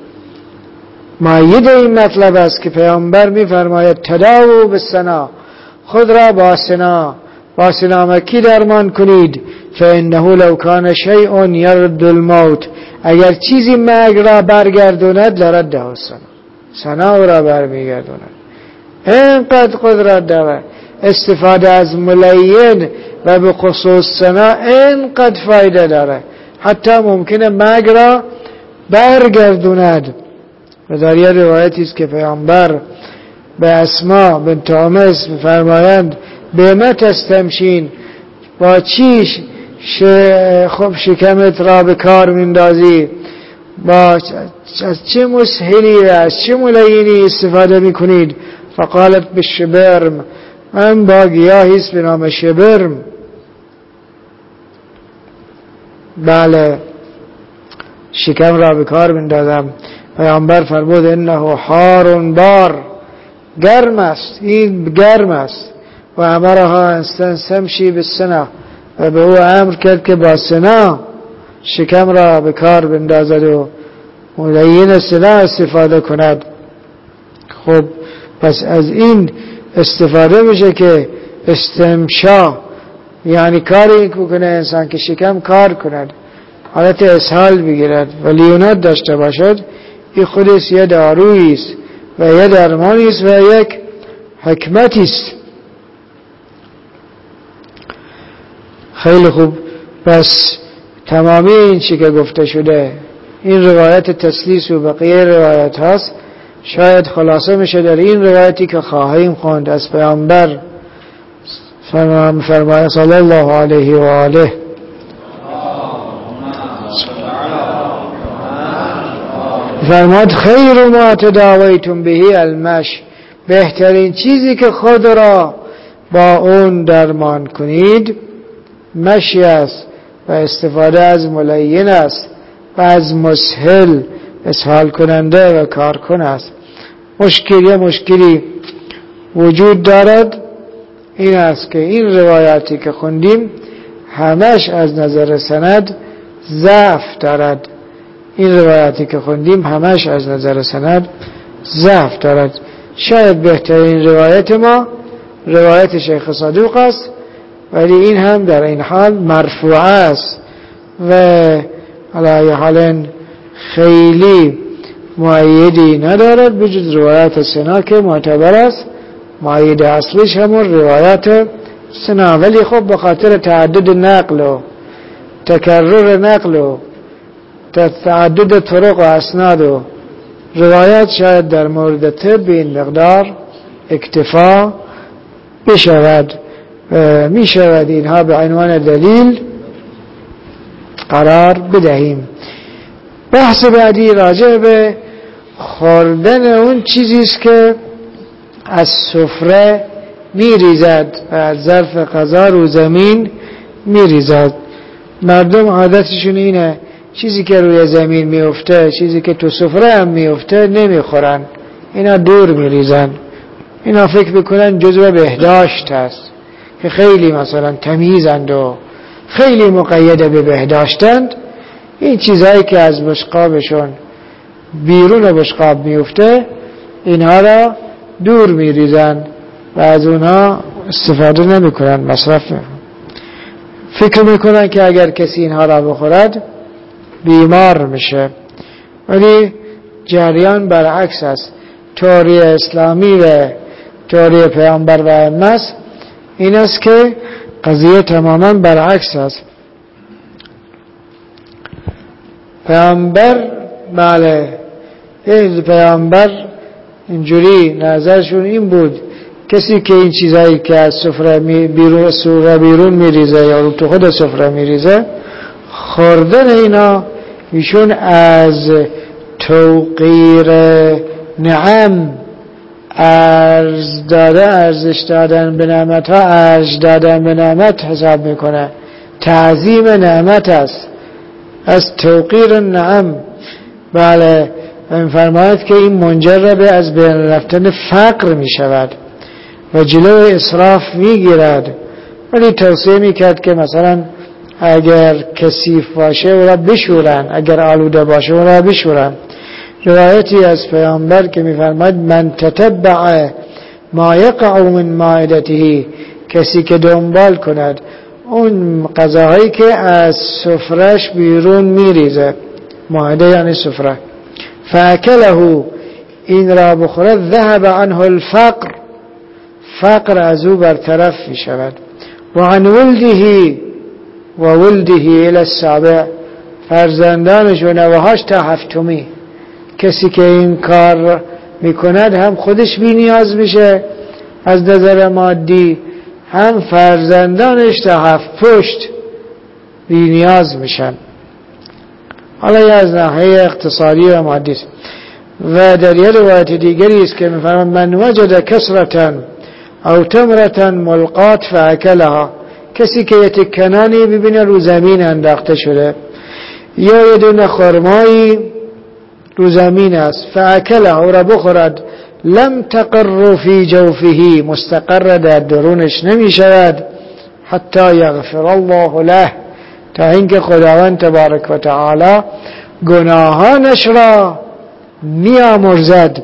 مایید این مطلب است که پیامبر می‌فرماید تداووا بالسنا، خود را با سنا با سنامکی درمان کنید. فانه لو کان شیء یرد الموت، اگر چیزی مرگ را برگردوند لرده السنا، سنا را برمیگردوند. اینقدر قدرت داره استفاده از ملین و به خصوص سنا، اینقدر فایده داره حتی ممکنه مرگ را برگردوند. و در یه روایتی است که پیامبر به اسما بنت عمیس می‌فرمایند بما تستمشین، با چیش ش... خب شکمت را به کار میندازی، با از چه مسهلی و از چه ملینی استفاده میکنید؟ فقالت بالشبرم، من با گیاهی است به نام شبرم. بله شکم را به کار میندازم. پیامبر فرمود انه حار بار، گرم است، این گرم است. و امرها استنسمشی بالسنا، و به او امر کرد که با سنا شکم را به کار بندازد و ملین سنا استفاده کند. خب پس از این استفاده میشه که استمشا یعنی کاری بکنه انسان که شکم کار کند، حالت اسهال بگیرد و لیونات داشته باشد، این خودش یه دارویی است و یه درمانی است و یک حکمتی است. خیلی خوب، پس تمامی این چی که گفته شده، این روایت تسلیس و بقیه روایت هاست، شاید خلاصه میشه در این روایتی که خواهیم خواند از پیامبر فرمایه صلی الله علیه و آله فرماد خیر ما تداویتم بهی المش، بهترین چیزی که خود را با اون درمان کنید مشی است و استفاده از ملین است و از مسهل اسهال کننده و کارکن است. مشکل یا مشکلی وجود دارد، این است که این روایاتی که خوندیم همش از نظر سند ضعف دارد. این روایاتی که خوندیم همش از نظر سند ضعف دارد. شاید بهترین روایت ما روایت شیخ صدوق است، ولی این هم در این حال مرفوع است و علی حال خیلی معیدی ندارد بجز روایت سنا که معتبر است. معید اصلیش همون روایت سنا، ولی خب به خاطر تعدد نقل و تکرر نقل و تعدد طرق و اسناد و روایت شاید در مورد طب این مقدار اکتفا بشود و می شود اینها به عنوان دلیل قرار بدهیم. بحث بعدی راجع به خوردن اون چیزی است که از سفره می ریزد و از ظرف غذا رو زمین می ریزد. مردم عادتشون اینه چیزی که روی زمین می افته، چیزی که تو سفره هم می افته نمی خورن، اینا دور می ریزن. اینا فکر بکنن جزو بهداشت هست. که خیلی مثلا تمیزند و خیلی مقید به بهداشتند، این چیزهایی که از بشقابشون بیرون بشقاب میفته اینها را دور میریزن و از اونها استفاده نمیکنن، مصرف نمیکنن. فکر میکنن که اگر کسی اینها را بخورد بیمار میشه، ولی جریان برعکس است. تئوری اسلامی و تئوری پیامبر و ائمه این است که قضیه تماما برعکس است. پیامبر بله این پیامبر اینجوری نظرشون این بود کسی که این چیزایی که از سفره بیرون سفره بیرون میریزه یا رو تو خود سفره میریزه خوردن اینا ایشون از توقیر نعم ارز داده ارزش دادن به نعمت ها ارز دادن به نعمت حساب میکنه، تعظیم نعمت است، از توقیر نعم. بله این فرماید که این منجر به از بین رفتن فقر می شود و جلو اسراف می گیرد. ولی توصیه می کرد که مثلا اگر کثیف باشه او را بشورن، اگر آلوده باشه او را بشورن. روایتی از پیامبر که می فرماید من تتبع ما یقع من مائدته، کسی که دنبال کند اون غذاهایی که از سفرش بیرون می ریزه، مائده یعنی سفره، فاکله این را بخورد ذهب عنه الفقر، فقر از او برطرف می شود. و عن ولده و ولده الى السابع، فرزندانش و نوهاش تا هفتمی. کسی که این کار میکند هم خودش بی نیاز میشه از نظر مادی، هم فرزندانش تا هفت پشت بی نیاز میشن. حالا از ناحیه اقتصادی و مادی. و در یه روایت دیگری است که میفرماید من وجد کسرة او تمرة ملقات فاکلها، کسی که یه تکنانی ببینه رو زمین انداخته شده یا یه دونه خرمایی رو زمین است، فاکلها او را بخورد، لم تقر فی جوفه، مستقر در درونش نمی شود، حتی یغفر الله له، تا اینکه خداوند تبارک و تعالی گناهانش را میامرزد.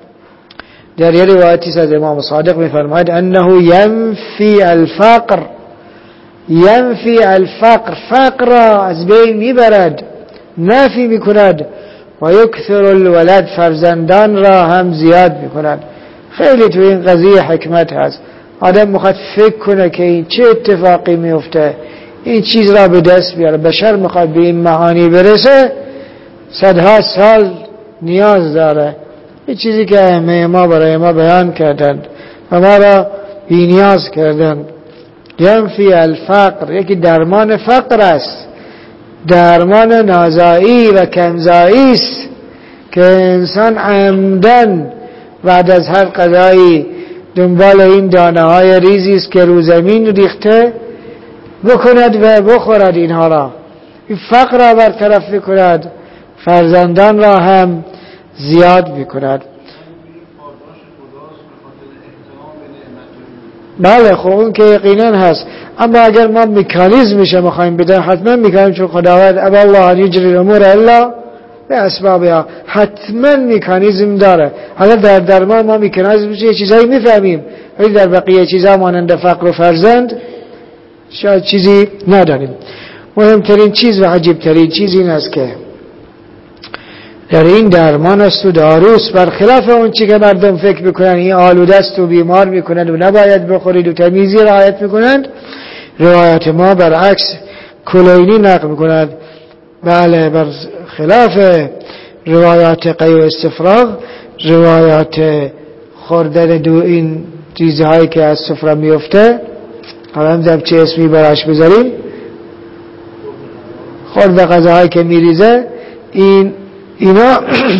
در یه روایتی از امام صادق میفرماید انه ینفی الفقر، ینفی الفقر، فقر را از بین میبرد، نفی میکند، و یکثر الولد، فرزندان را هم زیاد میکند. خیلی تو این قضیه حکمت هست. آدم میخواد فکر کنه که این چه اتفاقی میفته، این چیز را به دست بیاره. بشر میخواد به این معانی برسه صدها سال نیاز داره. این چیزی که ائمه ما برای ما بیان کردند و ما را بی نیاز کردند. ینفی الفقر، یکی درمان فقر است، درمان نازایی و کمزایی است که انسان عمدن بعد از هر غذایی دنبال این دانه های ریزی است که رو زمین ریخته بکند و بخورد اینها را. این فقر را برطرف بکند، فرزندان را هم زیاد بکند. بله خب اون که یقینا هست، اما اگر ما مکانیزمش میخوایم بدن حتما میکنیم، چون خداوند ابا الله ان یجری الامور الا به اسبابها، حتما مکانیزم داره. حالا در درمان ما مکانیزمش یه چیزایی میفهمیم، ولی در بقیه چیزا مانند فقر و فرزند شاید چیزی نداریم. مهمترین چیز و عجیبترین چیز این است که در این درمان است و داروست، برخلاف اون چی که مردم فکر میکنن این آلوده است و بیمار میکنند و نباید بخورید و تمیزی رعایت میکنند. روایت ما برعکس کلینی نقل میکنند. بله برخلاف روایات قی و استفراغ، روایات خوردن دو این چیزهایی که از سفره میفته، حالا هم چه اسمی براش بذاریم، خورد غذاهایی که میریزه، این اینا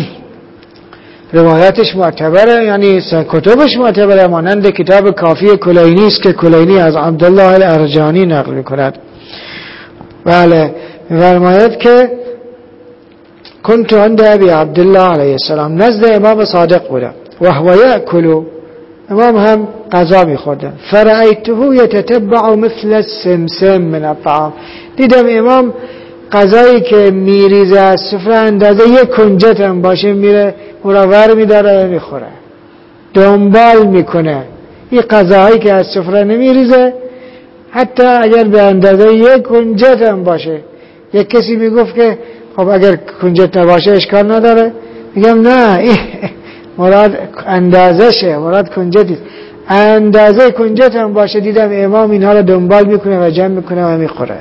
روایتش معتبره، یعنی کتبش معتبره، مانند کتاب کافی کلینی است که کلینی از عبدالله الارجانی نقل میکند. بله می‌فرماید که كنت عند ابي عبدالله علیه السلام، نزد امام صادق بودم، و هو یأکل، امام هم غذا میخوردن. فرأیته یتتبع مثل السمسم من الطعام، دیدم امام غذایی که میریزه از سفره اندازه یک کنجد هم باشه میره اون را ور میداره میخوره، دنبال میکنه. این غذایی که از سفره نمیریزه حتی اگر به اندازه یک کنجد هم باشه. یک کسی میگفت که خب اگر کنجد نباشه اشکال نداره، میگم نه این مراد اندازه شه، مراد کنجدی، اندازه کنجد هم باشه. دیدم امام اینها را دنبال میکنه و جمع میکنه و میخوره.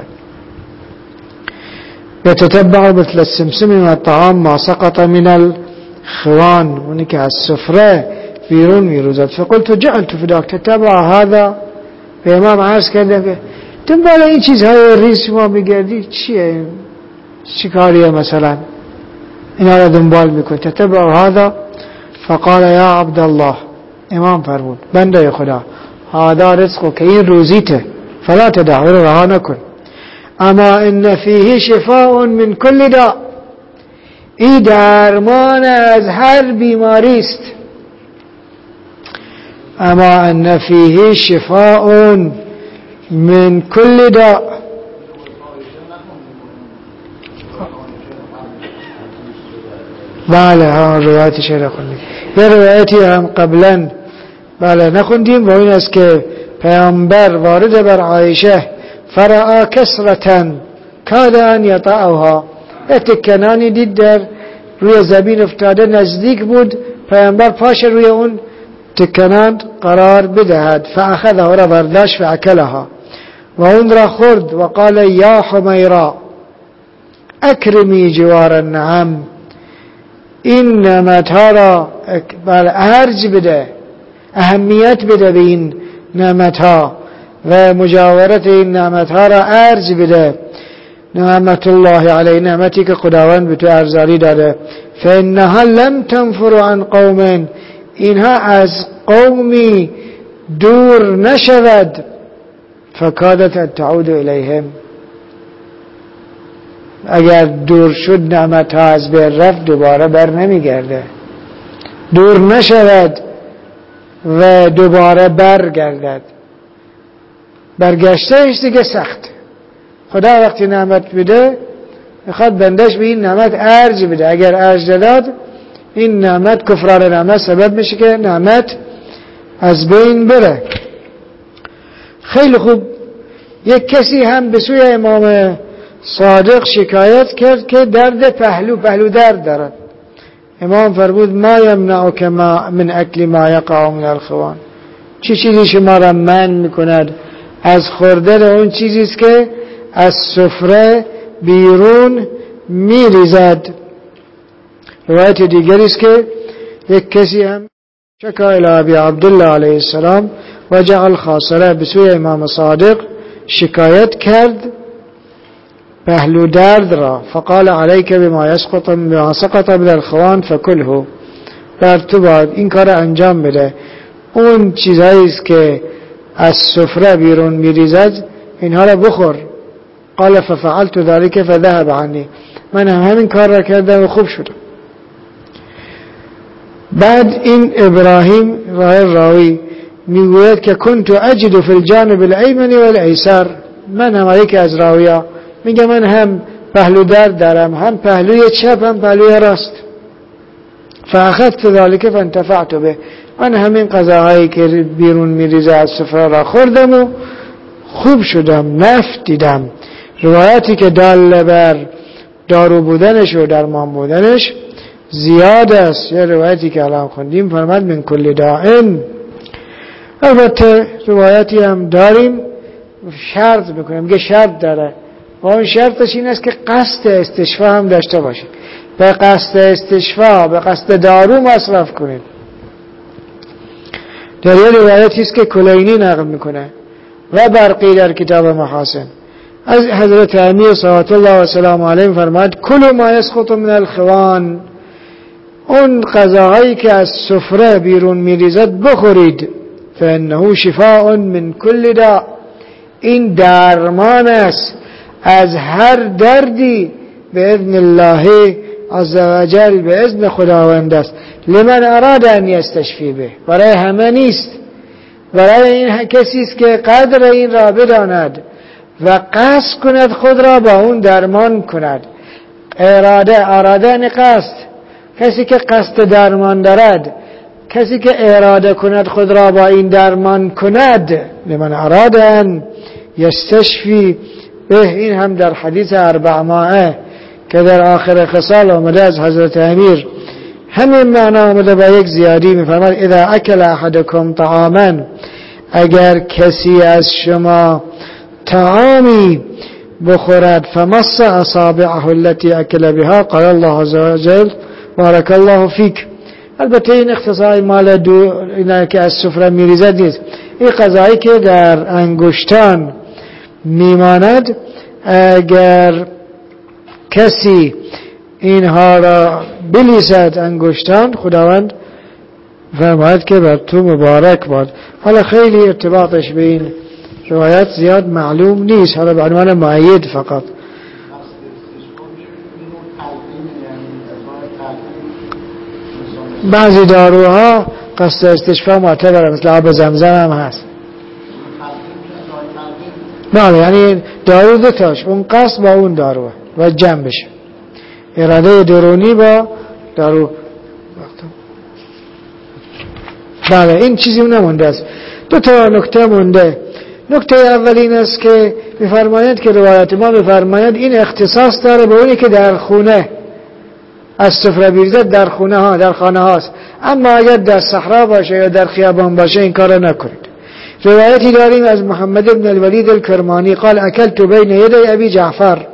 يتتبع مثل السمسم من الطعام ما سقط من الخوان، اونی که از سفره بیرون میروزد. فقلت جعلت فداك تتبع هذا، به امام عرض کردم که دنبال این چیزهای ریز شما میگردی چیه، چی کاریه مثلا اینا را دنبال میکن؟ تتبع هذا. فقال یا عبدالله، امام فرمود بنده خدا هذا رزقك، که این روزیته، فلا تدعه، رها نکن. اما ان فیه شفاء من کل داء، این درمان از هر بیماری است. اما ان فیه شفاء من کل داء. بله ها روایتش را خوندیم، یه روایتی هم قبلا بله نخوندیم و این است که پیامبر وارد بر عایشه فرعا کسرتن کاد ان یطعها، اتکنانی دید در روی زمین افتاده نزدیک بود پیامبر پاش روی اون تکنان قرار بدهد. فاخذها را برداشت و اکلها و اون را خورد و قال یا حمیرا اکرمی جوار النعم، این نعمتها را ارج بده، اهمیت بده به این نعمتها و مجاورت این نعمتها را ارج بده. نعمت الله علی، نعمتی که خداوند به تو ارزانی داده. فانها لم تنفر عن قوم، اینها از قومی دور نشود. فکادت تعود الیهم، اگر دور شد نعمت ها از بین رفت دوباره بر نمیگرده، دور نشود و دوباره برگردد. برگشتهش دیگه سخت. خدا وقتی نعمت بده میخواد بندش به این نعمت ارج بده، اگر ارج داد این نعمت کفران نعمت سبب میشه که نعمت از بین بره. خیلی خوب. یک کسی هم به سوی امام صادق شکایت کرد که درد پهلو پهلو درد دارد. امام فرمود ما یمنعک من اکل ما یقع من الخوان، چی چیزی شما را منع میکند از خوردن اون چیزیست که از سفره بیرون میریزد. روایت دیگری است که یک کسی هم شکا الی ابی عبدالله علیه السلام و جعل خاصره، به سوی امام صادق شکایت کرد پهلو درد را. فقال علیک بما یسقط بما سقط من الخوان فکله، بر تو باید این کار انجام بده، اون چیزهایی است که از سفره بیرون میریزد اینها را بخور. قال ففعلت ذلك فذهب عني، من هم همین کار را کردم و خوب شدم. بعد این ابراهیم راوی میگوید که كنت اجد في الجانب الایمن والایسر، من هم یکی از راویا میگه من هم پهلو درد دارم، هم پهلوی چپ هم پهلوی راست. فاخذت ذلك فانتفعت به، من همین غذاهایی که بیرون میریزه از سفره را خوردم و خوب شدم، نفت دیدم. روایتی که دال بر دارو بودنش و درمان بودنش زیاد است. یه روایتی که الان خوندیم فرمود من کل دائن. البته روایتی هم داریم شرط میکنه، میگه شرط داره و اون شرطش این است که قصد استشفا هم داشته باشید. به قصد استشفا، به قصد دارو مصرف کنید. در یه روایتی است که کلینی نقل میکنه و برقی در کتاب محاسن از حضرت امیر صلوات الله و سلام علیه فرمود کل ما یسقط من الخوان، اون غذاهایی که از سفره بیرون میریزد بخورید. فانه شفاء من کل داء، این درمان است از هر دردی به اذن الله عز وجل، به اذن خداوند است. لمن اراد ان یستشفی به، برای همه نیست، برای این کسی است که قدر این را بداند و قصد کند خود را با اون درمان کند. اراده، اراده یعنی قصد. کسی که قصد درمان دارد، کسی که اراده کند خود را با این درمان کند، لمن ارادن یستشفی به، این هم در حدیث اربع مائه که در آخر خصال آمده از حضرت امیر همین معنا آمده با یک زیادی. میفرماد اذا اکل احدکم طعاما، اگر کسی از شما طعامی بخورد فمس اصابعه التي اکل بها قال الله عز وجل بارک الله فیک. البته این اختصاص مال دو اینا که از سفره میریزد نیست، این غذایی که در انگشتان میماند، اگر کسی اینها را بلیسد انگشتان، خداوند فرماید که بر تو مبارک باد. حالا خیلی ارتباطش به این روایت زیاد معلوم نیست، حالا به عنوان مؤید فقط. بعضی داروها قصد استشفا معتبره، مثل آب زمزم هم هست. بله، یعنی دارو دو تاش، اون قصد با اون داروه و جمع بشه، اراده درونی با دارو. بله، این چیزی نمونده است. دو تا نکته مونده. نکته اول این است که میفرماید که روایت ما میفرماید این اختصاص داره به اونی که در خونه از سفره بیرزد، در خونه ها، در خانه هاست. اما اگر در صحرا باشه یا در خیابان باشه این کار نکنید. روایتی داریم از محمد بن الولید الکرمانی قال اکلت بین یدی ابی جعفر،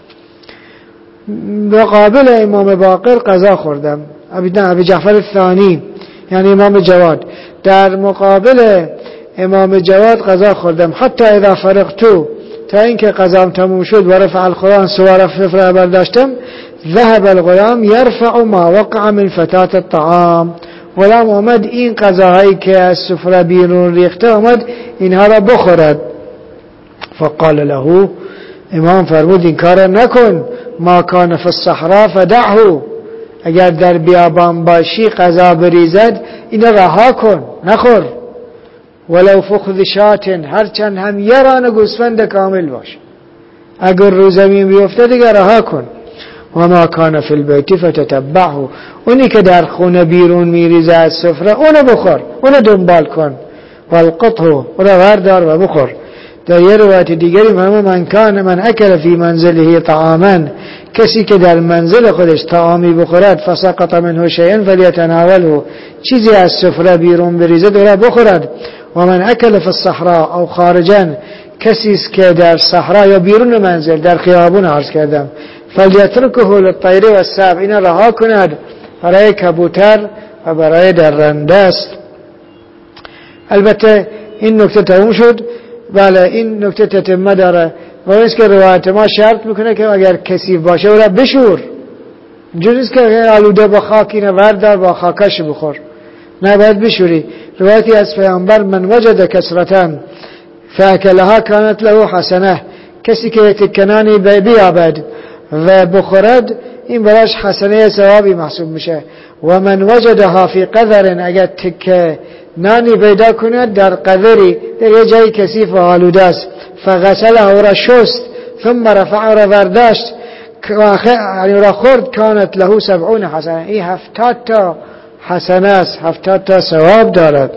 مقابل امام باقر غذا خوردم. ابی نه ابی جعفر الثانی یعنی امام جواد، در مقابل امام جواد غذا خوردم. حتی اذا فرغتو، تا اینکه غذام تموم شد و رفع القرآن سوار ففره برداشتم، ذهب الغلام یرفع ما وقع من فتات الطعام. غلام آمد این غذاهایی که از سفره بیرون ریخته آمد اینها را بخورد. فقال له، امام فرمود این کار نکن، ما کان فی الصحراء فدعه، اگر در بیابان باشی غذا بریزد اینا رها کن، نخور. ولو فخذ شات، هرچند هم یه ران گوسفند کامل باش، اگر رو زمین بیفته دیگر رها کن. و ما کان فی البیت فتتبعه، اونی که در خونه بیرون میریزه از سفره اونو بخور، اونو دنبال کن. والقطه، اونو وردار و بخور. در یه روایت دیگری فرمود من کان من اکل فی منزله طعاما، کسی که در منزل خودش طعامی بخورد فسقط منه شیئا فلیتناوله، چیزی از سفره بیرون بریزه دوره بخورد. و من اکل فی الصحراء او خارجا، کسی است که در صحرا یا بیرون منزل در خیابون عرض کردم، فلیترکه للطیر و السبع، اینا رها کند برای کبوتر و برای درنده است. البته این نکته تموم شد. بله، این نکته تتمه داره و این است که روایت ما شرط میکنه که اگر کسی باشه او را بشور، اینجوری است که آلوده با خاک اینه وردار با خاکش بخور، نه باید بشوری. روایتی از پیامبر من وجد کسرتن فاکلها کانت له حسنه، کسی که تکنانی بیابد و بخورد این براش حسنه ثوابی محسوب میشه. و من وجدها فی قذر، اگر تک نانی پیدا کند در قذری، در یه جایی کثیف و آلوده است، فغسله او را شست ثم رفع را برداشت یعنی را خورد، کانت له سبعون حسنه، این هفتاد تا حسنه است، هفتاد تا ثواب دارد.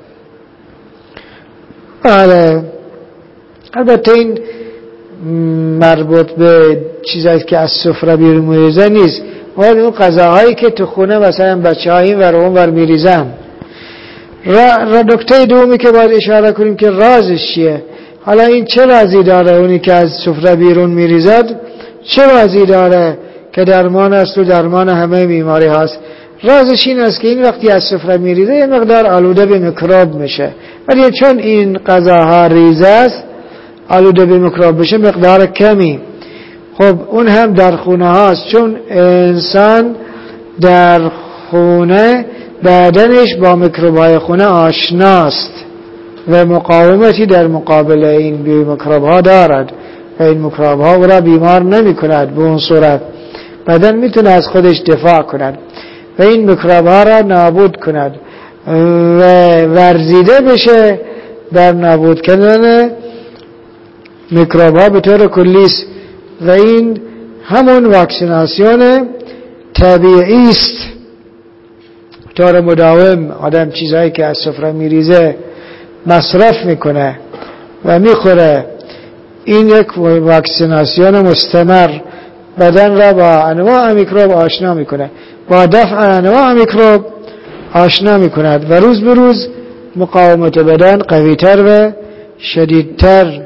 بله، البته این مربوط به چیزایی که از سفره بیرون میریزن نیست، ولی اون غذاهایی که تو خونه مثلا بچه‌ها این ور اون ور میریزن. را نکته دومی که باید اشاره کنیم که رازش چیه. حالا این چه رازی داره اونی که از سفره بیرون میریزد، چه رازی داره که درمان است و درمان همه بیماری هست. رازش این است که این وقتی از سفره میریزه یه مقدار آلوده به میکروب میشه، ولی چون این غذاها ریزه است آلوده به میکروب بشه مقدار کمی. خب اون هم در خونه هاست، چون انسان در خونه بدنش با میکروب‌های خونه آشناست و مقاومتی در مقابل این میکروب‌ها دارد و این میکروب‌ها او را بیمار نمی‌کند. به اون صورت بدن میتونه از خودش دفاع کند و این میکروب‌ها را نابود کند و ورزیده بشه در نابود کردن میکروب ها به طور کلی است و این همون واکسیناسیون طبیعی است. طور مداوم آدم چیزهایی که از سفره میریزه مصرف میکنه و میخوره، این یک واکسیناسیون مستمر بدن را با انواع میکروب آشنا میکنه، با دفع انواع میکروب آشنا میکند و روز به روز مقاومت بدن قویتر و شدیدتر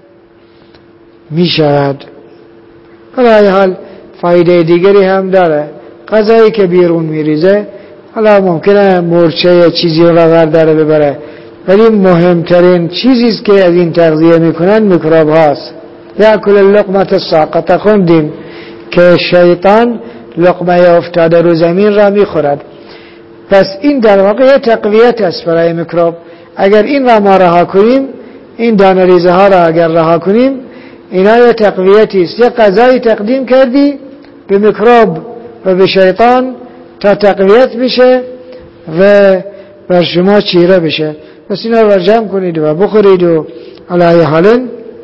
میشود. حالا ای حال فایده دیگری هم داره. غذایی که بیرون میریزه حالا ممکنه مورچه چیزی رو برداره ببره، ولی مهمترین چیزیست که از این تغذیه میکنن میکروب هاست. یاکل اللقمه الساقطه خوندیم که شیطان لقمه افتاده رو زمین را میخورد. پس این در واقع تقویت است برای میکروب. اگر این را ما رها کنیم، این دانه ریزه ها را اگر رها کنیم، اینا یه تقویتی است. یه غذایی تقدیم کردی به میکروب و به شیطان تا تقویت بشه و بر شما چیره بشه. پس اینا رو جمع کنید و بخورید و علی حال.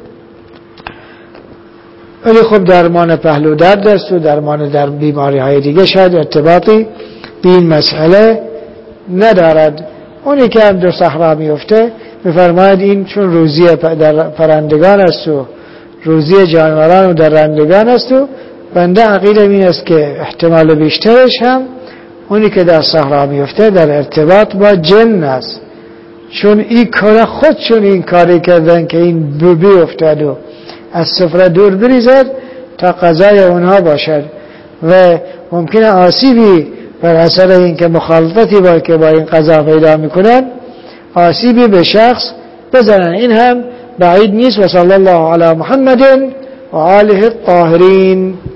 ولی خب درمان پهلو درد است و درمان در بیماری های دیگه شاید ارتباطی به این مسئله ندارد. اونی که هم در صحرا میفته میفرماید این چون روزی در پرندگان است و روزی جانوران و درندگان است و بنده عقیده این است که احتمال بیشترش هم اونی که در صحرا میفته در ارتباط با جن است، چون این کار خودشون این کاری کردن که این بوبی افتاد و از سفره دور بریزد تا غذای اونها باشد و ممکنه آسیبی بر اثر این که مخالطتی با که با این غذا پیدا میکنن آسیبی به شخص بزنن. این هم بعید نیست. و صلی الله علی محمد و آله الطاهرین.